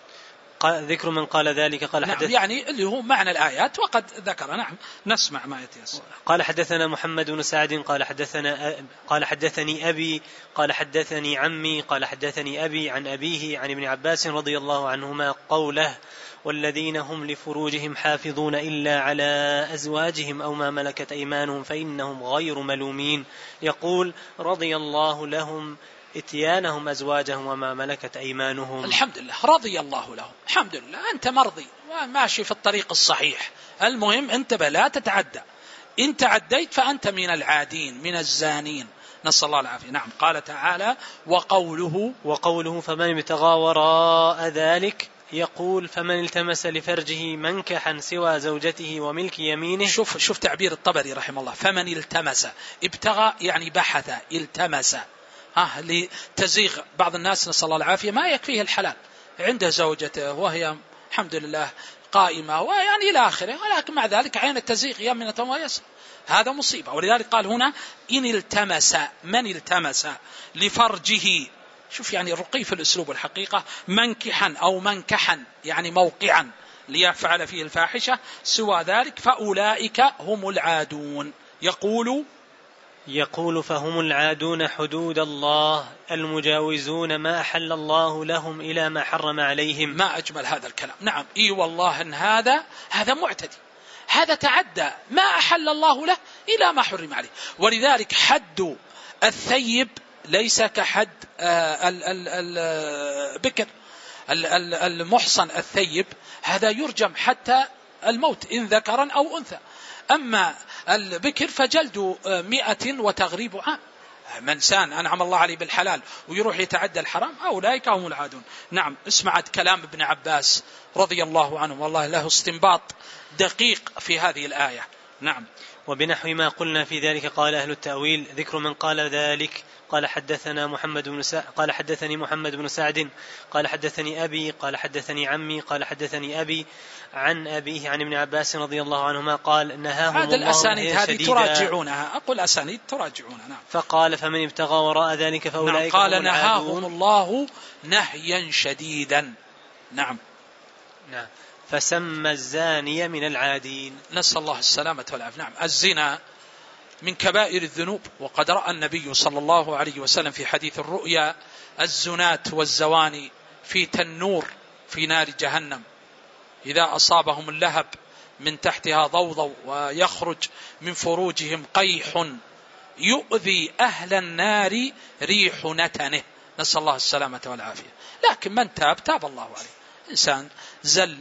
ذكر من قال ذلك قال نعم، حدث يعني اللي هو معنى الآيات وقد ذكر. نعم، نسمع ما يتيسر. قال: حدثنا محمد بن سعد قال حدثنا قال حدثني أبي قال حدثني عمي قال حدثني أبي عن أبيه عن ابن عباس رضي الله عنهما قوله: والذين هم لفروجهم حافظون إلا على أزواجهم أو ما ملكت أيمانهم فإنهم غير ملومين. يقول: رضي الله لهم اتيانهم أزواجهم وما ملكت أيمانهم. الحمد لله، رضي الله لهم، الحمد لله، أنت مرضي وماشي في الطريق الصحيح. المهم انتبه، لا تتعدى، إن تعديت فأنت من العادين من الزانين، نسأل الله العافية. نعم. قال تعالى: وقوله وقوله فمن ابتغى وراء ذلك. يقول: فمن التمس لفرجه منكحا سوى زوجته وملك يمينه. شوف شوف تعبير الطبري رحمه الله: فمن التمس، ابتغى يعني بحث، التمس، ها لتزيغ بعض الناس نسأل الله العافية ما يكفيه الحلال، عنده زوجته وهي الحمد لله قائمة ويعني إلى آخره، ولكن مع ذلك عين التزيغ يمنة ويسر، هذا مصيبة. ولذلك قال هنا: إن التمس، من التمس لفرجه، شوف يعني الرقي في الأسلوب الحقيقة، منكحا أو منكحا يعني موقعا ليفعل فيه الفاحشة، سوى ذلك فأولئك هم العادون. يقول يقول فهم العادون حدود الله المجاوزون ما أحل الله لهم إلى ما حرم عليهم. ما أجمل هذا الكلام. نعم إي والله أن هذا هذا معتدي، هذا تعدى ما أحل الله له إلى ما حرم عليه. ولذلك حد الثيب ليس كحد البكر المحصن الثيب، هذا يرجم حتى الموت إن ذكرا أو أنثى. أما البكر فجلد مئة وتغريب عام. من سان أنعم الله عليه بالحلال ويروح يتعدى الحرام أولئك هم العادون. نعم اسمعت كلام ابن عباس رضي الله عنه، والله له استنباط دقيق في هذه الآية. نعم. وبنحو ما قلنا في ذلك قال أهل التأويل ذكر من قال ذلك. قال حدثنا محمد بن سعد قال حدثني محمد بن سعد قال حدثني أبي قال حدثني عمي قال حدثني أبي عن أبيه عن ابن عباس رضي الله عنهما قال نهاهم الله. هذا الأسانيد هذه تراجعونها، أقول أسانيد تراجعونها. نعم. فقال فمن ابتغى وراء ذلك فأولئك نعم. هم قال نهاهم الله نهيا شديدا. نعم. نعم. فسمى الزاني من العادين. نسأل الله السلامة والعافية. نعم الزنا من كبائر الذنوب، وقد رأى النبي صلى الله عليه وسلم في حديث الرؤيا الزنات والزواني في تنور في نار جهنم إذا أصابهم اللهب من تحتها ضوضو ويخرج من فروجهم قيح يؤذي أهل النار ريح نتنه. نسأل الله السلامة والعافية. لكن من تاب تاب الله عليه. إنسان زل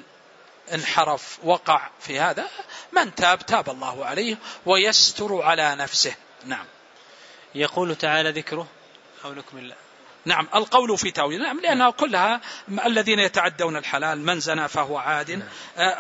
انحرف وقع في هذا، من تاب تاب الله عليه ويستر على نفسه. نعم. يقول تعالى ذكره أو نكمل. نعم القول في تأويل. نعم لأنها كلها الذين يتعدون الحلال من زنا فهو عاد. نعم.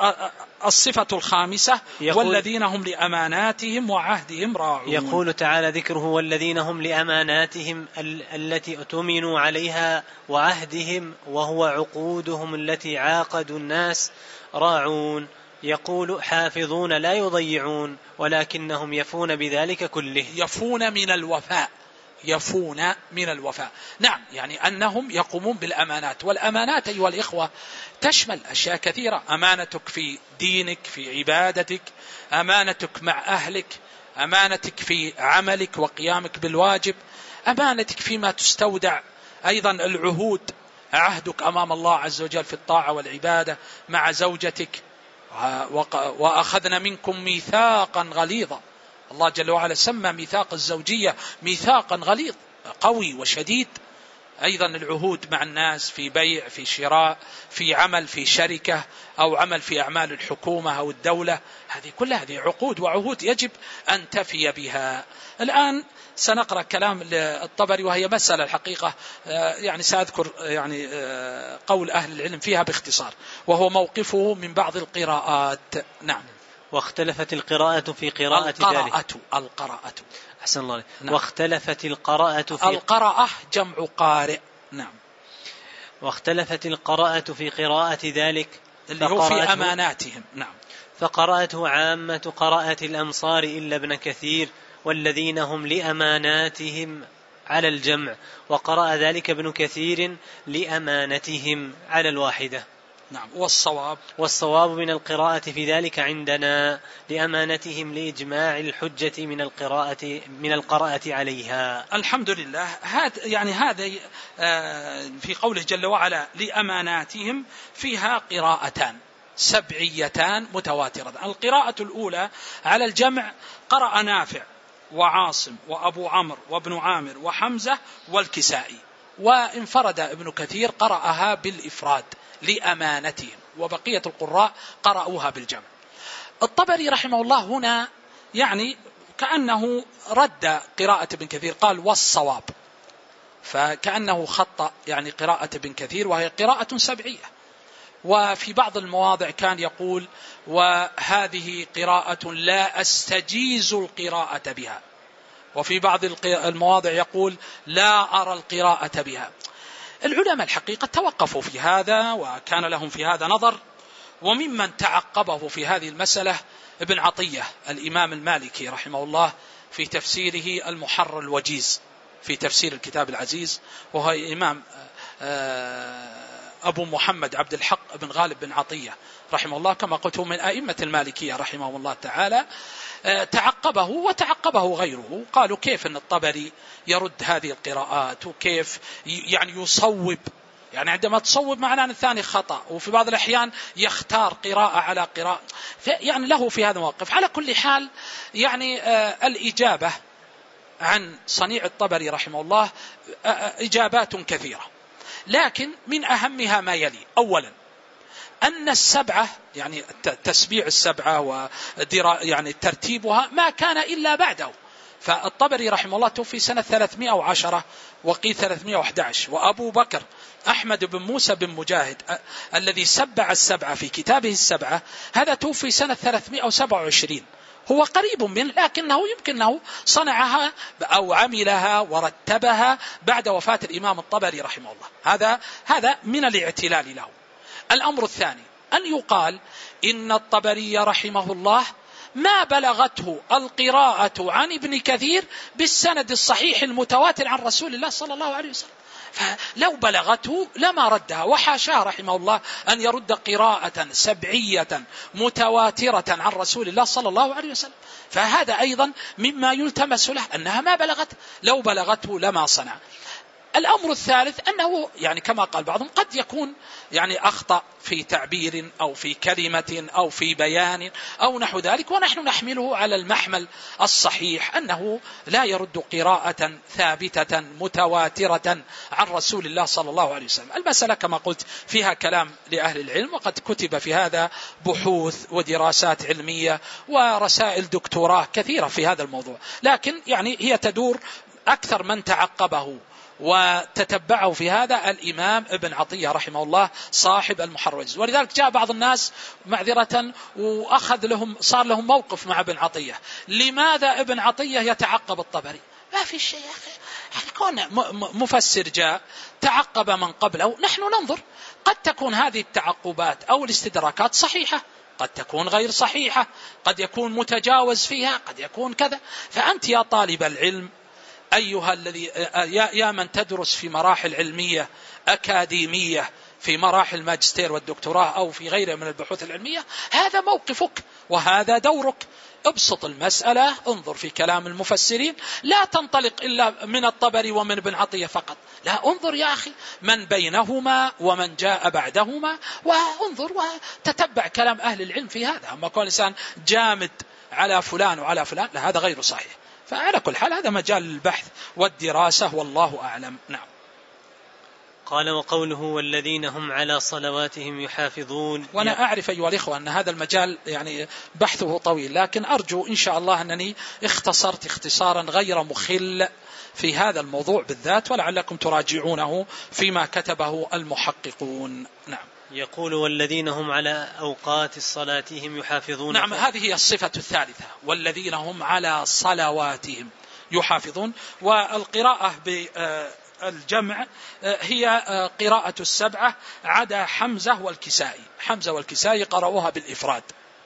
الصفة الخامسة والذين هم لأماناتهم وعهدهم راعون. يقول تعالى ذكره والذين هم لأماناتهم التي اؤتمنوا عليها وعهدهم وهو عقودهم التي عاقدوا الناس راعون. يقول حافظون لا يضيعون ولكنهم يفون بذلك كله. يفون من الوفاء، يفون من الوفاء. نعم يعني أنهم يقومون بالأمانات. والأمانات أيها الإخوة تشمل أشياء كثيرة. أمانتك في دينك في عبادتك، أمانتك مع أهلك، أمانتك في عملك وقيامك بالواجب، أمانتك فيما تستودع، أيضا العهود، عهدك أمام الله عز وجل في الطاعة والعبادة مع زوجتك. وأخذنا منكم ميثاقا غليظا. الله جل وعلا سمى ميثاق الزوجية ميثاقا غليظ قوي وشديد. أيضا العهود مع الناس في بيع في شراء في عمل في شركة أو عمل في أعمال الحكومة أو الدولة، هذه كلها هذه عقود وعهود يجب أن تفي بها. الآن سنقرأ كلام الطبري وهي مسألة الحقيقة يعني سأذكر يعني قول أهل العلم فيها باختصار، وهو موقفه من بعض القراءات. نعم. واختلفت القراءة في قراءة القراءة ذلك. القراءة أحسن الله. نعم. واختلفت القراءة في القراءة جمع قارئ. نعم. واختلفت القراءة في قراءة ذلك اللي هو في أماناتهم. نعم. فقراءته عامة قراءة الأمصار إلا ابن كثير والذين هم لأماناتهم على الجمع، وقرأ ذلك ابن كثير لأمانتهم على الواحدة. نعم. والصواب والصواب من القراءة في ذلك عندنا لأمانتهم لإجماع الحجة من القراءة من القراءة عليها. الحمد لله. هذا يعني هذا في قوله جل وعلا لأماناتهم فيها قراءتان سبعيتان متواترة. القراءة الأولى على الجمع قرأ نافع وعاصم وأبو عمرو وابن عامر وحمزة والكسائي، وانفرد ابن كثير قرأها بالإفراد لأمانتهم، وبقية القراء قرأوها بالجمع. الطبري رحمه الله هنا يعني كأنه رد قراءة ابن كثير، قال والصواب، فكأنه خطأ يعني قراءة ابن كثير وهي قراءة سبعية. وفي بعض المواضع كان يقول وهذه قراءة لا أستجيز القراءة بها، وفي بعض المواضع يقول لا أرى القراءة بها. العلماء الحقيقة توقفوا في هذا وكان لهم في هذا نظر، وممن تعقبه في هذه المسألة ابن عطية الإمام المالكي رحمه الله في تفسيره المحرر الوجيز في تفسير الكتاب العزيز، وهو إمام أبو محمد عبد الحق بن غالب بن عطية رحمه الله كما قلت من أئمة المالكية رحمه الله تعالى، تعقبه وتعقبه غيره، قالوا كيف أن الطبري يرد هذه القراءات وكيف يعني يصوب، يعني عندما تصوب معناه أن الثاني خطأ، وفي بعض الأحيان يختار قراءة على قراءة، يعني له في هذا موقف. على كل حال يعني آه الإجابة عن صنيع الطبري رحمه الله آه إجابات كثيرة، لكن من أهمها ما يلي. أولا أن السبعة يعني تسبيع السبعة ودرا يعني ترتيبها ما كان إلا بعده، فالطبري رحمه الله توفي سنة ثلاثمائة وعشرة وقيل ثلاثمائة وأحد عشر، وأبو بكر أحمد بن موسى بن مجاهد الذي سبع السبعة في كتابه السبعة هذا توفي سنة ثلاثمائة وسبعة وعشرين، هو قريب منه لكنه يمكنه صنعها أو عملها ورتبها بعد وفاة الإمام الطبري رحمه الله. هذا هذا من الاعتلال له. الأمر الثاني أن يقال إن الطبري رحمه الله ما بلغته القراءة عن ابن كثير بالسند الصحيح المتواتر عن رسول الله صلى الله عليه وسلم، فلو بلغته لما ردها، وحاشاه رحمه الله أن يرد قراءة سبعية متواترة عن رسول الله صلى الله عليه وسلم، فهذا أيضا مما يلتمس له أنها ما بلغته، لو بلغته لما صنع. الأمر الثالث أنه يعني كما قال بعضهم قد يكون يعني أخطأ في تعبير أو في كلمة أو في بيان أو نحو ذلك، ونحن نحمله على المحمل الصحيح أنه لا يرد قراءة ثابتة متواترة عن رسول الله صلى الله عليه وسلم. المسألة كما قلت فيها كلام لأهل العلم، وقد كتب في هذا بحوث ودراسات علمية ورسائل دكتوراه كثيرة في هذا الموضوع، لكن يعني هي تدور أكثر من تعقبه وتتبعه في هذا الإمام ابن عطية رحمه الله صاحب المحرز. ولذلك جاء بعض الناس معذرة وأخذ لهم صار لهم موقف مع ابن عطية، لماذا ابن عطية يتعقب الطبري؟ ما في شيء يا أخي، يعني كون مفسر جاء تعقب من قبله، نحن ننظر قد تكون هذه التعقبات أو الاستدراكات صحيحة، قد تكون غير صحيحة، قد يكون متجاوز فيها، قد يكون كذا. فأنت يا طالب العلم أيها الذي يا, يا من تدرس في مراحل علمية أكاديمية في مراحل الماجستير والدكتوراه أو في غيرها من البحوث العلمية، هذا موقفك وهذا دورك. ابسط المسألة، انظر في كلام المفسرين، لا تنطلق إلا من الطبري ومن ابن عطية فقط، لا، انظر يا أخي من بينهما ومن جاء بعدهما، وانظر وتتبع كلام أهل العلم في هذا. أما كل إنسان جامد على فلان وعلى فلان، لا، هذا غير صحيح. فعلى كل حال هذا مجال البحث والدراسة والله أعلم. نعم. قال وقوله والذين هم على صلواتهم يحافظون. وأنا أعرف أيها الإخوة أن هذا المجال يعني بحثه طويل، لكن أرجو إن شاء الله أنني اختصرت اختصارا غير مخل في هذا الموضوع بالذات، ولعلكم تراجعونه فيما كتبه المحققون. نعم. يقول والذين هم على أوقات صلاتهم يحافظون. نعم، هذه هي الصفة الثالثة، والذين هم على صلواتهم يحافظون. والقراءة بالجمع هي قراءة السبعة عدا حمزة والكسائي، حمزة والكسائي قرأوها بالإفراد،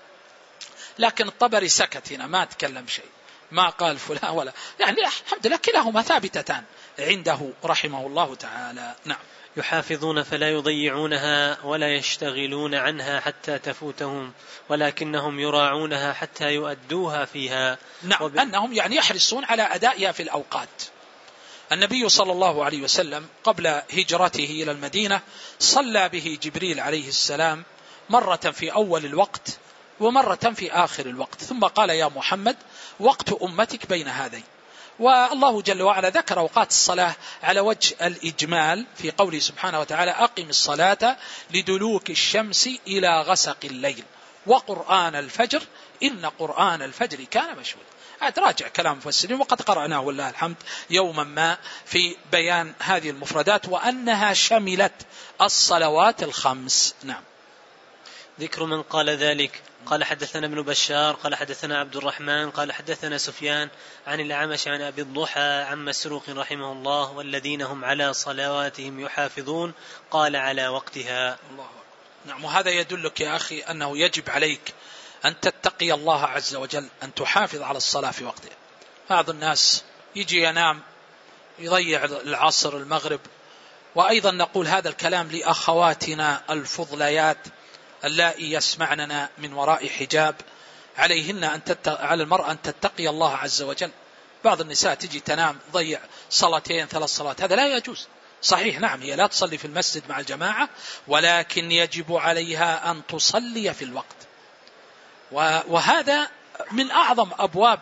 لكن الطبري سكت هنا ما تكلم شيء، ما قال فلان ولا، يعني الحمد لله كلاهما ثابتتان عنده رحمه الله تعالى. نعم. يحافظون فلا يضيعونها ولا يشتغلون عنها حتى تفوتهم، ولكنهم يراعونها حتى يؤدوها فيها. نعم، وب... أنهم يعني يحرصون على أدائها في الأوقات. النبي صلى الله عليه وسلم قبل هجرته إلى المدينة صلى به جبريل عليه السلام مرة في أول الوقت ومرة في آخر الوقت، ثم قال يا محمد وقت أمتك بين هذين. والله جل وعلا ذكر أوقات الصلاة على وجه الإجمال في قوله سبحانه وتعالى أقم الصلاة لدلوك الشمس إلى غسق الليل وقرآن الفجر إن قرآن الفجر كان مشهودا. أتراجع كلام مفسرين وقد قرأناه والله الحمد يوما ما في بيان هذه المفردات وأنها شملت الصلوات الخمس. نعم. ذكر من قال ذلك. قال حدثنا ابن بشار قال حدثنا عبد الرحمن قال حدثنا سفيان عن الأعمش عن أبي الضحى عن مسروق رحمه الله والذين هم على صلواتهم يحافظون قال على وقتها. الله. نعم. وهذا يدلك يا أخي أنه يجب عليك أن تتقي الله عز وجل، أن تحافظ على الصلاة في وقتها. بعض الناس يجي ينام يضيع العصر المغرب وأيضا نقول هذا الكلام لأخواتنا الفضليات اللائي يسمعننا من وراء حجاب، عليهن أن تتق... على المرأة أن تتقي الله عز وجل. بعض النساء تجي تنام ضيع صلاتين ثلاث صلوات، هذا لا يجوز. صحيح نعم هي لا تصلي في المسجد مع الجماعة، ولكن يجب عليها أن تصلي في الوقت. وهذا من أعظم أبواب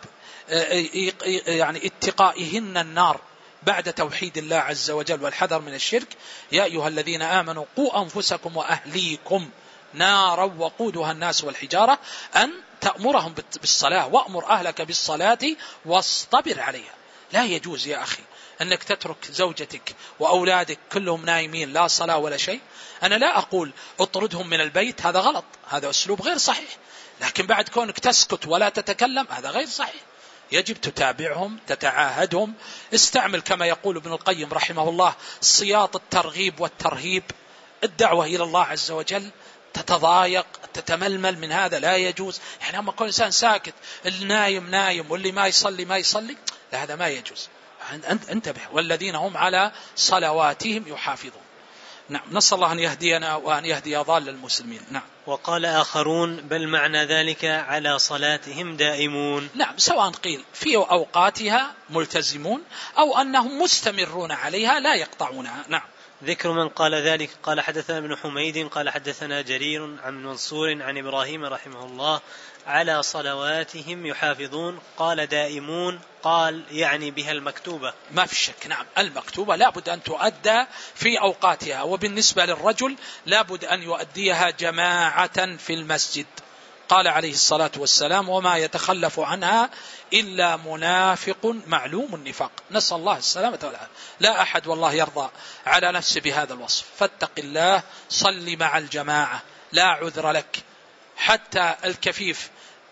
يعني اتقائهن النار بعد توحيد الله عز وجل والحذر من الشرك. يا أيها الذين آمنوا قوا أنفسكم وأهليكم نارا وقودها الناس والحجارة، أن تأمرهم بالصلاة، وأمر أهلك بالصلاة واصطبر عليها. لا يجوز يا أخي أنك تترك زوجتك وأولادك كلهم نايمين لا صلاة ولا شيء. أنا لا أقول اطردهم من البيت، هذا غلط، هذا أسلوب غير صحيح، لكن بعد كونك تسكت ولا تتكلم هذا غير صحيح. يجب تتابعهم، تتعاهدهم، استعمل كما يقول ابن القيم رحمه الله سياط الترغيب والترهيب. الدعوة إلى الله عز وجل تتضايق تتململ من هذا لا يجوز. يعني أما كل إنسان ساكت، اللي نايم نايم واللي ما يصلي ما يصلي، لا هذا ما يجوز. انتبه، والذين هم على صلواتهم يحافظون. نعم، نسأل الله أن يهدينا وأن يهدي ضال المسلمين. نعم. وقال آخرون بل معنى ذلك على صلاتهم دائمون. نعم، سواء قيل في أوقاتها ملتزمون أو أنهم مستمرون عليها لا يقطعونها. نعم. ذكر من قال ذلك. قال حدثنا ابن حميد قال حدثنا جرير عن منصور عن إبراهيم رحمه الله على صلواتهم يحافظون، قال دائمون، قال يعني بها المكتوبة. ما في شك، نعم المكتوبة لابد أن تؤدى في أوقاتها، وبالنسبة للرجل لابد أن يؤديها جماعة في المسجد. قال عليه الصلاة والسلام وما يتخلف عنها إلا منافق معلوم النفاق. نسأل الله السلامة والعافية. لا أحد والله يرضى على نفسه بهذا الوصف. فاتق الله، صل مع الجماعة، لا عذر لك. حتى الكفيف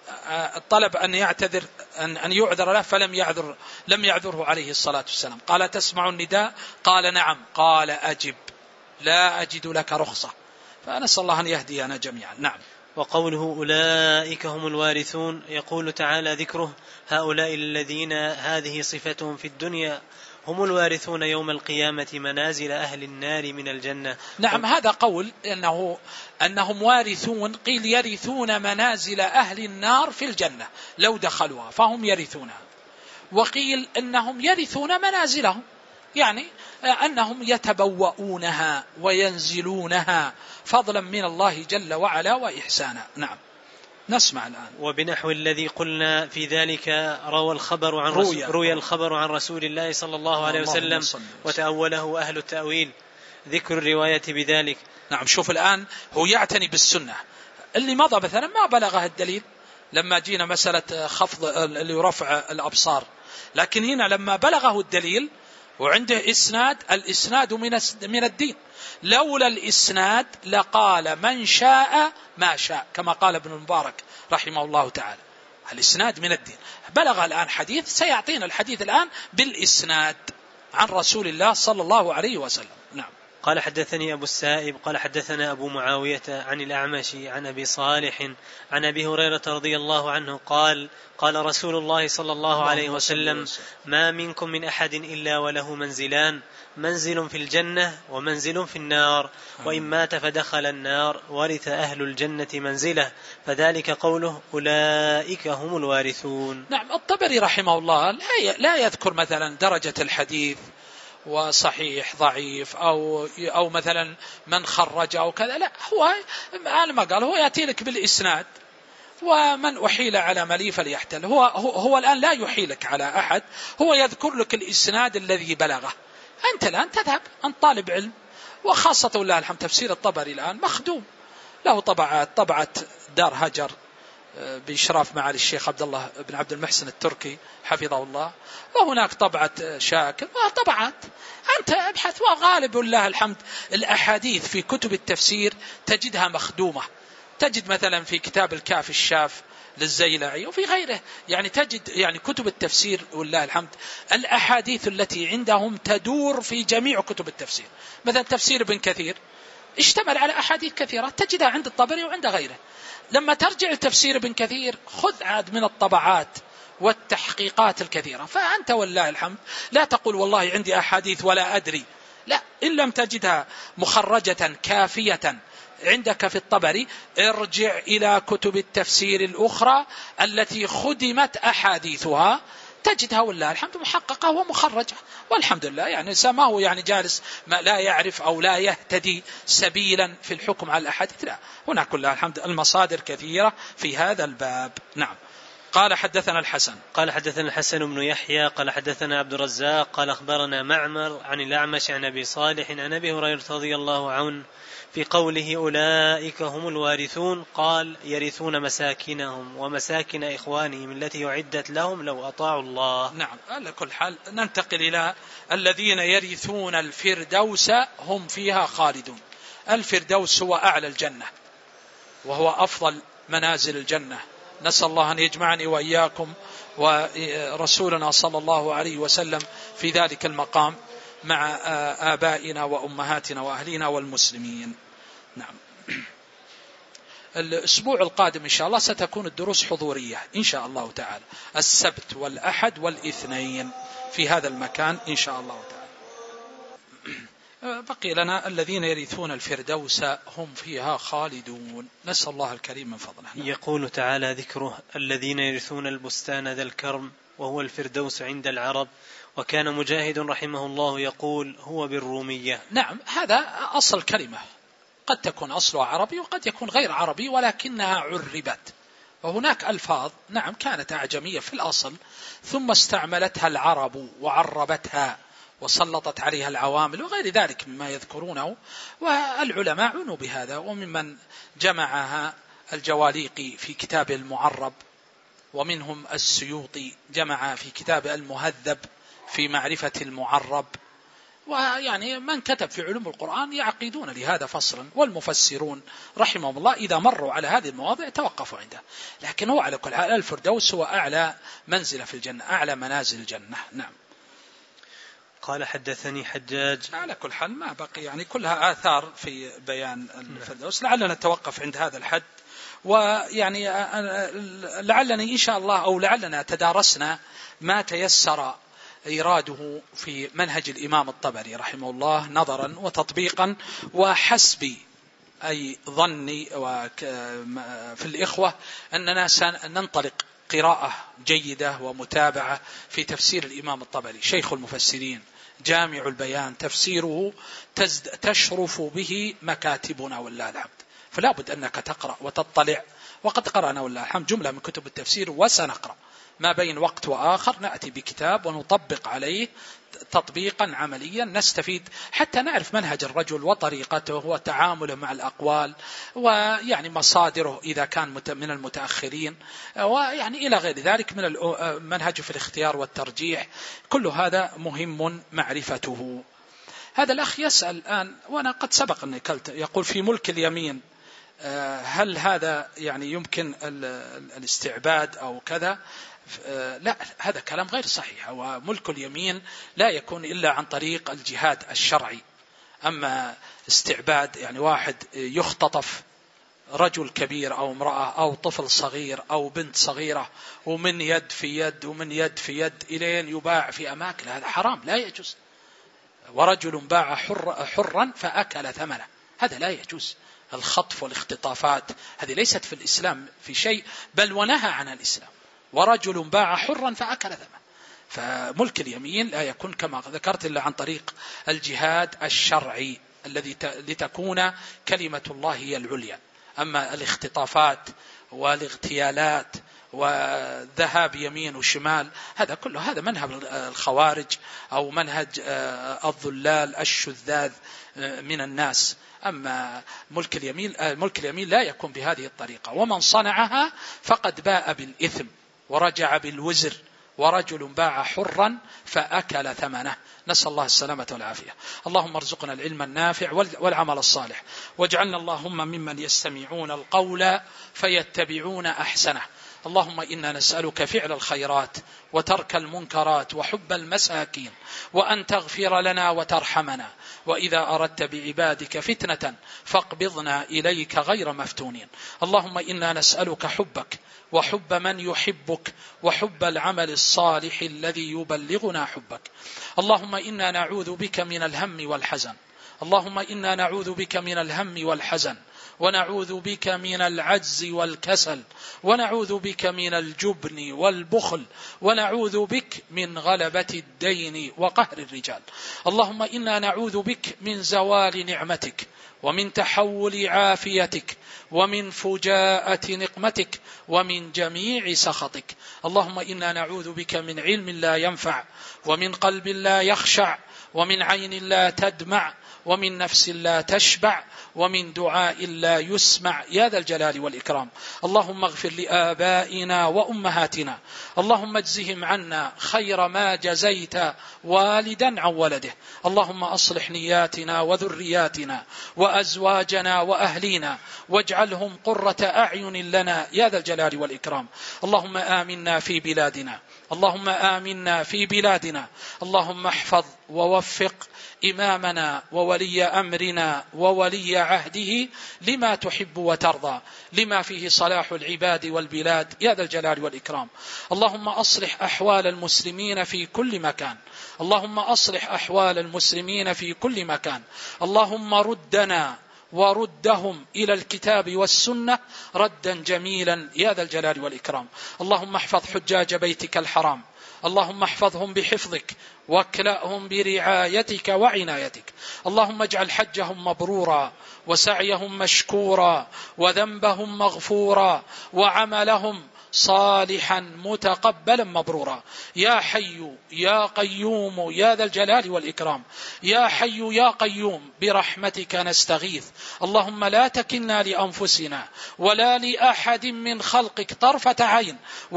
طلب أن يعتذر أن أن يعذر له فلم يعذر لم يعذره عليه الصلاة والسلام. قال تسمع النداء؟ قال نعم. قال أجب، لا أجد لك رخصة. فنسأل الله أن يهدينا جميعا. نعم. وقوله أولئك هم الوارثون، يقول تعالى ذكره هؤلاء الذين هذه صفتهم في الدنيا هم الوارثون يوم القيامة منازل أهل النار من الجنة. نعم، هذا قول أنه أنهم وارثون، قيل يرثون منازل أهل النار في الجنة لو دخلوها فهم يرثونها، وقيل أنهم يرثون منازلهم، يعني أنهم يتبوؤونها وينزلونها فضلا من الله جل وعلا وإحسانا. نعم. نسمع الآن. وبنحو الذي قلنا في ذلك روى الخبر عن رسول روي الخبر عن رسول الله صلى الله عليه وسلم وتأوله أهل التأويل، ذكر الرواية بذلك. نعم، شوف الآن هو يعتني بالسنة. اللي مضى مثلا ما بلغه الدليل لما جينا مسألة خفض اللي رفع الأبصار، لكن هنا لما بلغه الدليل وعنده إسناد، الإسناد من الدين، لولا الإسناد لقال من شاء ما شاء كما قال ابن المبارك رحمه الله تعالى. الإسناد من الدين. بلغ الآن حديث سيعطينا الحديث الآن بالإسناد عن رسول الله صلى الله عليه وسلم. نعم. قال حدثني أبو السائب قال حدثنا أبو معاوية عن الأعمش عن أبي صالح عن أبي هريرة رضي الله عنه قال قال رسول الله صلى الله عليه وسلم ما منكم من أحد إلا وله منزلان، منزل في الجنة ومنزل في النار، وإن مات فدخل النار ورث أهل الجنة منزله، فذلك قوله أولئك هم الوارثون. نعم. الطبري رحمه الله لا يذكر مثلا درجة الحديث وصحيح ضعيف أو أو مثلا من خرج أو كذا، لا، هو على ما قال هو يأتي لك بالإسناد، ومن أحيل على ملي فليحتل. هو, هو هو الآن لا يحيلك على أحد، هو يذكر لك الإسناد الذي بلغه. أنت الآن تذهب أنت طالب علم، وخاصة الله الحمد تفسير الطبري الآن مخدوم له طبعات، طبعة دار هجر بإشراف معالي الشيخ عبد الله بن عبد المحسن التركي حفظه الله، وهناك طبعة شاكر وطبعات. أنت ابحث، وغالب الله الحمد الأحاديث في كتب التفسير تجدها مخدومة. تجد مثلا في كتاب الكاف الشاف للزيلعي وفي غيره، يعني تجد يعني كتب التفسير والله الحمد الأحاديث التي عندهم تدور في جميع كتب التفسير. مثلا تفسير ابن كثير اشتمل على أحاديث كثيرة تجدها عند الطبري وعند غيره. لما ترجع لتفسير ابن كثير خذ عاد من الطبعات والتحقيقات الكثيرة. فأنت والله الحمد لا تقول والله عندي أحاديث ولا أدري لا، إن لم تجدها مخرجة كافية عندك في الطبري ارجع إلى كتب التفسير الأخرى التي خدمت أحاديثها تجدها والله الحمد محققة ومخرجة، والحمد لله. يعني سماه يعني جالس ما لا يعرف أو لا يهتدي سبيلا في الحكم على الأحاديث، لا، هنا كلها الحمد المصادر كثيرة في هذا الباب. نعم. قال حدثنا الحسن قال حدثنا الحسن بن يحيى قال حدثنا عبد الرزاق قال أخبرنا معمر عن الأعمش عن أبي صالح عن أبي هريرة رضي الله عنه في قوله أولئك هم الوارثون قال يرثون مساكنهم ومساكن إخوانهم التي أعدت لهم لو أطاعوا الله. نعم. على كل حال ننتقل إلى الذين يرثون الفردوس هم فيها خالدون. الفردوس هو أعلى الجنة وهو أفضل منازل الجنة. نسأل الله أن يجمعني وإياكم ورسولنا صلى الله عليه وسلم في ذلك المقام مع آبائنا وأمهاتنا وأهلنا والمسلمين. نعم. الأسبوع القادم إن شاء الله ستكون الدروس حضورية إن شاء الله تعالى، السبت والأحد والاثنين في هذا المكان إن شاء الله تعالى. بقي لنا الذين يرثون الفردوس هم فيها خالدون، نسأل الله الكريم من فضله. يقول تعالى ذكره الذين يرثون البستان ذا الكرم وهو الفردوس عند العرب، وكان مجاهد رحمه الله يقول هو بالرومية. نعم، هذا أصل كلمة، قد تكون أصلها عربي وقد يكون غير عربي ولكنها عربت، وهناك ألفاظ نعم كانت أعجمية في الأصل ثم استعملتها العرب وعربتها وسلطت عليها العوامل وغير ذلك مما يذكرونه، والعلماء عنوا بهذا، وممن جمعها الجواليقي في كتاب المعرب، ومنهم السيوطي جمع في كتاب المهذب في معرفة المعرب، ويعني من كتب في علوم القرآن يعقدون لهذا فصلا، والمفسرون رحمهم الله إذا مروا على هذه المواضع توقفوا عنده. لكن هو على كل حال الفردوس هو أعلى منزلة في الجنة، أعلى منازل الجنة. نعم. قال حدثني حجاج. على كل حال ما بقي يعني كلها آثار في بيان الفردوس، لعلنا نتوقف عند هذا الحد، ويعني لعلني إن شاء الله أو لعلنا تدارسنا ما تيسر إيراده في منهج الإمام الطبري رحمه الله نظرا وتطبيقا وحسبي أي ظني في الإخوة أننا سننطلق قراءة جيدة ومتابعة في تفسير الإمام الطبري شيخ المفسرين جامع البيان، تفسيره تشرف به مكاتبنا والله الحمد، فلا بد أنك تقرأ وتطلع، وقد قرأنا والله الحمد جملة من كتب التفسير وسنقرأ ما بين وقت وآخر نأتي بكتاب ونطبق عليه تطبيقا عمليا نستفيد حتى نعرف منهج الرجل وطريقته وتعامله مع الأقوال، ويعني مصادره إذا كان من المتأخرين، ويعني إلى غير ذلك من المنهج في الاختيار والترجيح، كل هذا مهم معرفته. هذا الأخ يسأل الآن وأنا قد سبق أني قلت، يقول في ملك اليمين هل هذا يعني يمكن الاستعباد أو كذا؟ لا، هذا كلام غير صحيح، وملك اليمين لا يكون إلا عن طريق الجهاد الشرعي. أما استعباد يعني واحد يختطف رجل كبير أو امرأة أو طفل صغير أو بنت صغيرة ومن يد في يد ومن يد في يد إلين يباع في أماكن، هذا حرام لا يجوز. ورجل باع حر حرا فأكل ثمنه، هذا لا يجوز. الخطف والاختطافات هذه ليست في الإسلام في شيء، بل ونهى عن الإسلام. ورجل باع حرا فأكل ثمنه، فملك اليمين لا يكون كما ذكرت إلا عن طريق الجهاد الشرعي الذي لتكون كلمة الله هي العليا. أما الاختطافات والاغتيالات وذهاب يمين وشمال هذا كله هذا منهج الخوارج أو منهج الضلال الشذاذ من الناس. أما ملك اليمين ملك اليمين لا يكون بهذه الطريقة، ومن صنعها فقد باء بالإثم ورجع بالوزر. ورجل باع حرا فأكل ثمنه، نسأل الله السلامة والعافية. اللهم ارزقنا العلم النافع والعمل الصالح، واجعلنا اللهم ممن يستمعون القول فيتبعون أحسنه، اللهم إنا نسألك فعل الخيرات وترك المنكرات وحب المساكين، وأن تغفر لنا وترحمنا، وإذا أردت بعبادك فتنة فاقبضنا إليك غير مفتونين. اللهم إنا نسألك حبك وحب من يحبك وحب العمل الصالح الذي يبلغنا حبك. اللهم إنا نعوذ بك من الهم والحزن، اللهم إنا نعوذ بك من الهم والحزن، ونعوذ بك من العجز والكسل، ونعوذ بك من الجبن والبخل، ونعوذ بك من غلبة الدين وقهر الرجال. اللهم إنا نعوذ بك من زوال نعمتك، ومن تحول عافيتك، ومن فجاءة نقمتك، ومن جميع سخطك. اللهم إنا نعوذ بك من علم لا ينفع، ومن قلب لا يخشع، ومن عين لا تدمع، ومن نفس لا تشبع، ومن دعاء لا يسمع، يا ذا الجلال والإكرام. اللهم اغفر لآبائنا وأمهاتنا، اللهم اجزهم عنا خير ما جزيت والدا عن ولده. اللهم أصلح نياتنا وذرياتنا وأزواجنا وأهلينا، واجعلهم قرة أعين لنا، يا ذا الجلال والإكرام. اللهم آمنا في بلادنا، اللهم آمنا في بلادنا. اللهم احفظ ووفق إمامنا وولي أمرنا وولي عهده لما تحب وترضى، لما فيه صلاح العباد والبلاد، يا ذا الجلال والإكرام. اللهم أصلح أحوال المسلمين في كل مكان، اللهم أصلح أحوال المسلمين في كل مكان. اللهم ردنا وردهم إلى الكتاب والسنة ردا جميلا، يا ذا الجلال والإكرام. اللهم احفظ حجاج بيتك الحرام، اللهم احفظهم بحفظك، واكلأهم برعايتك وعنايتك. اللهم اجعل حجهم مبرورا، وسعيهم مشكورا، وذنبهم مغفورا، وعملهم صالحا متقبلا مبرورا. يا حي يا قيوم يا ذا الجلال والإكرام، يا حي يا قيوم برحمتك نستغيث. اللهم لا تكلنا لأنفسنا ولا لأحد من خلقك طرفة عين،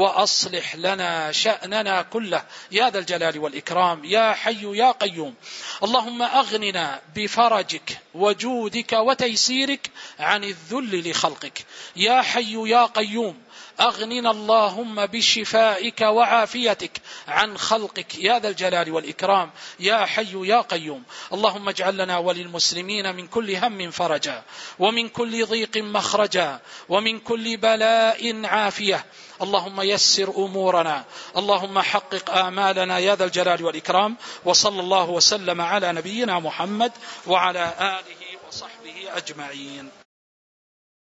وأصلح لنا شأننا كله، يا ذا الجلال والإكرام، يا حي يا قيوم. اللهم أغننا بفرجك وجودك وتيسيرك عن الذل لخلقك، يا حي يا قيوم. أغننا اللهم بشفائك وعافيتك عن خلقك، يا ذا الجلال والإكرام، يا حي يا قيوم. اللهم اجعل لنا وللمسلمين من كل هم فرجا، ومن كل ضيق مخرجا، ومن كل بلاء عافية. اللهم يسر أمورنا، اللهم حقق آمالنا، يا ذا الجلال والإكرام. وصلى الله وسلم على نبينا محمد وعلى آله وصحبه أجمعين.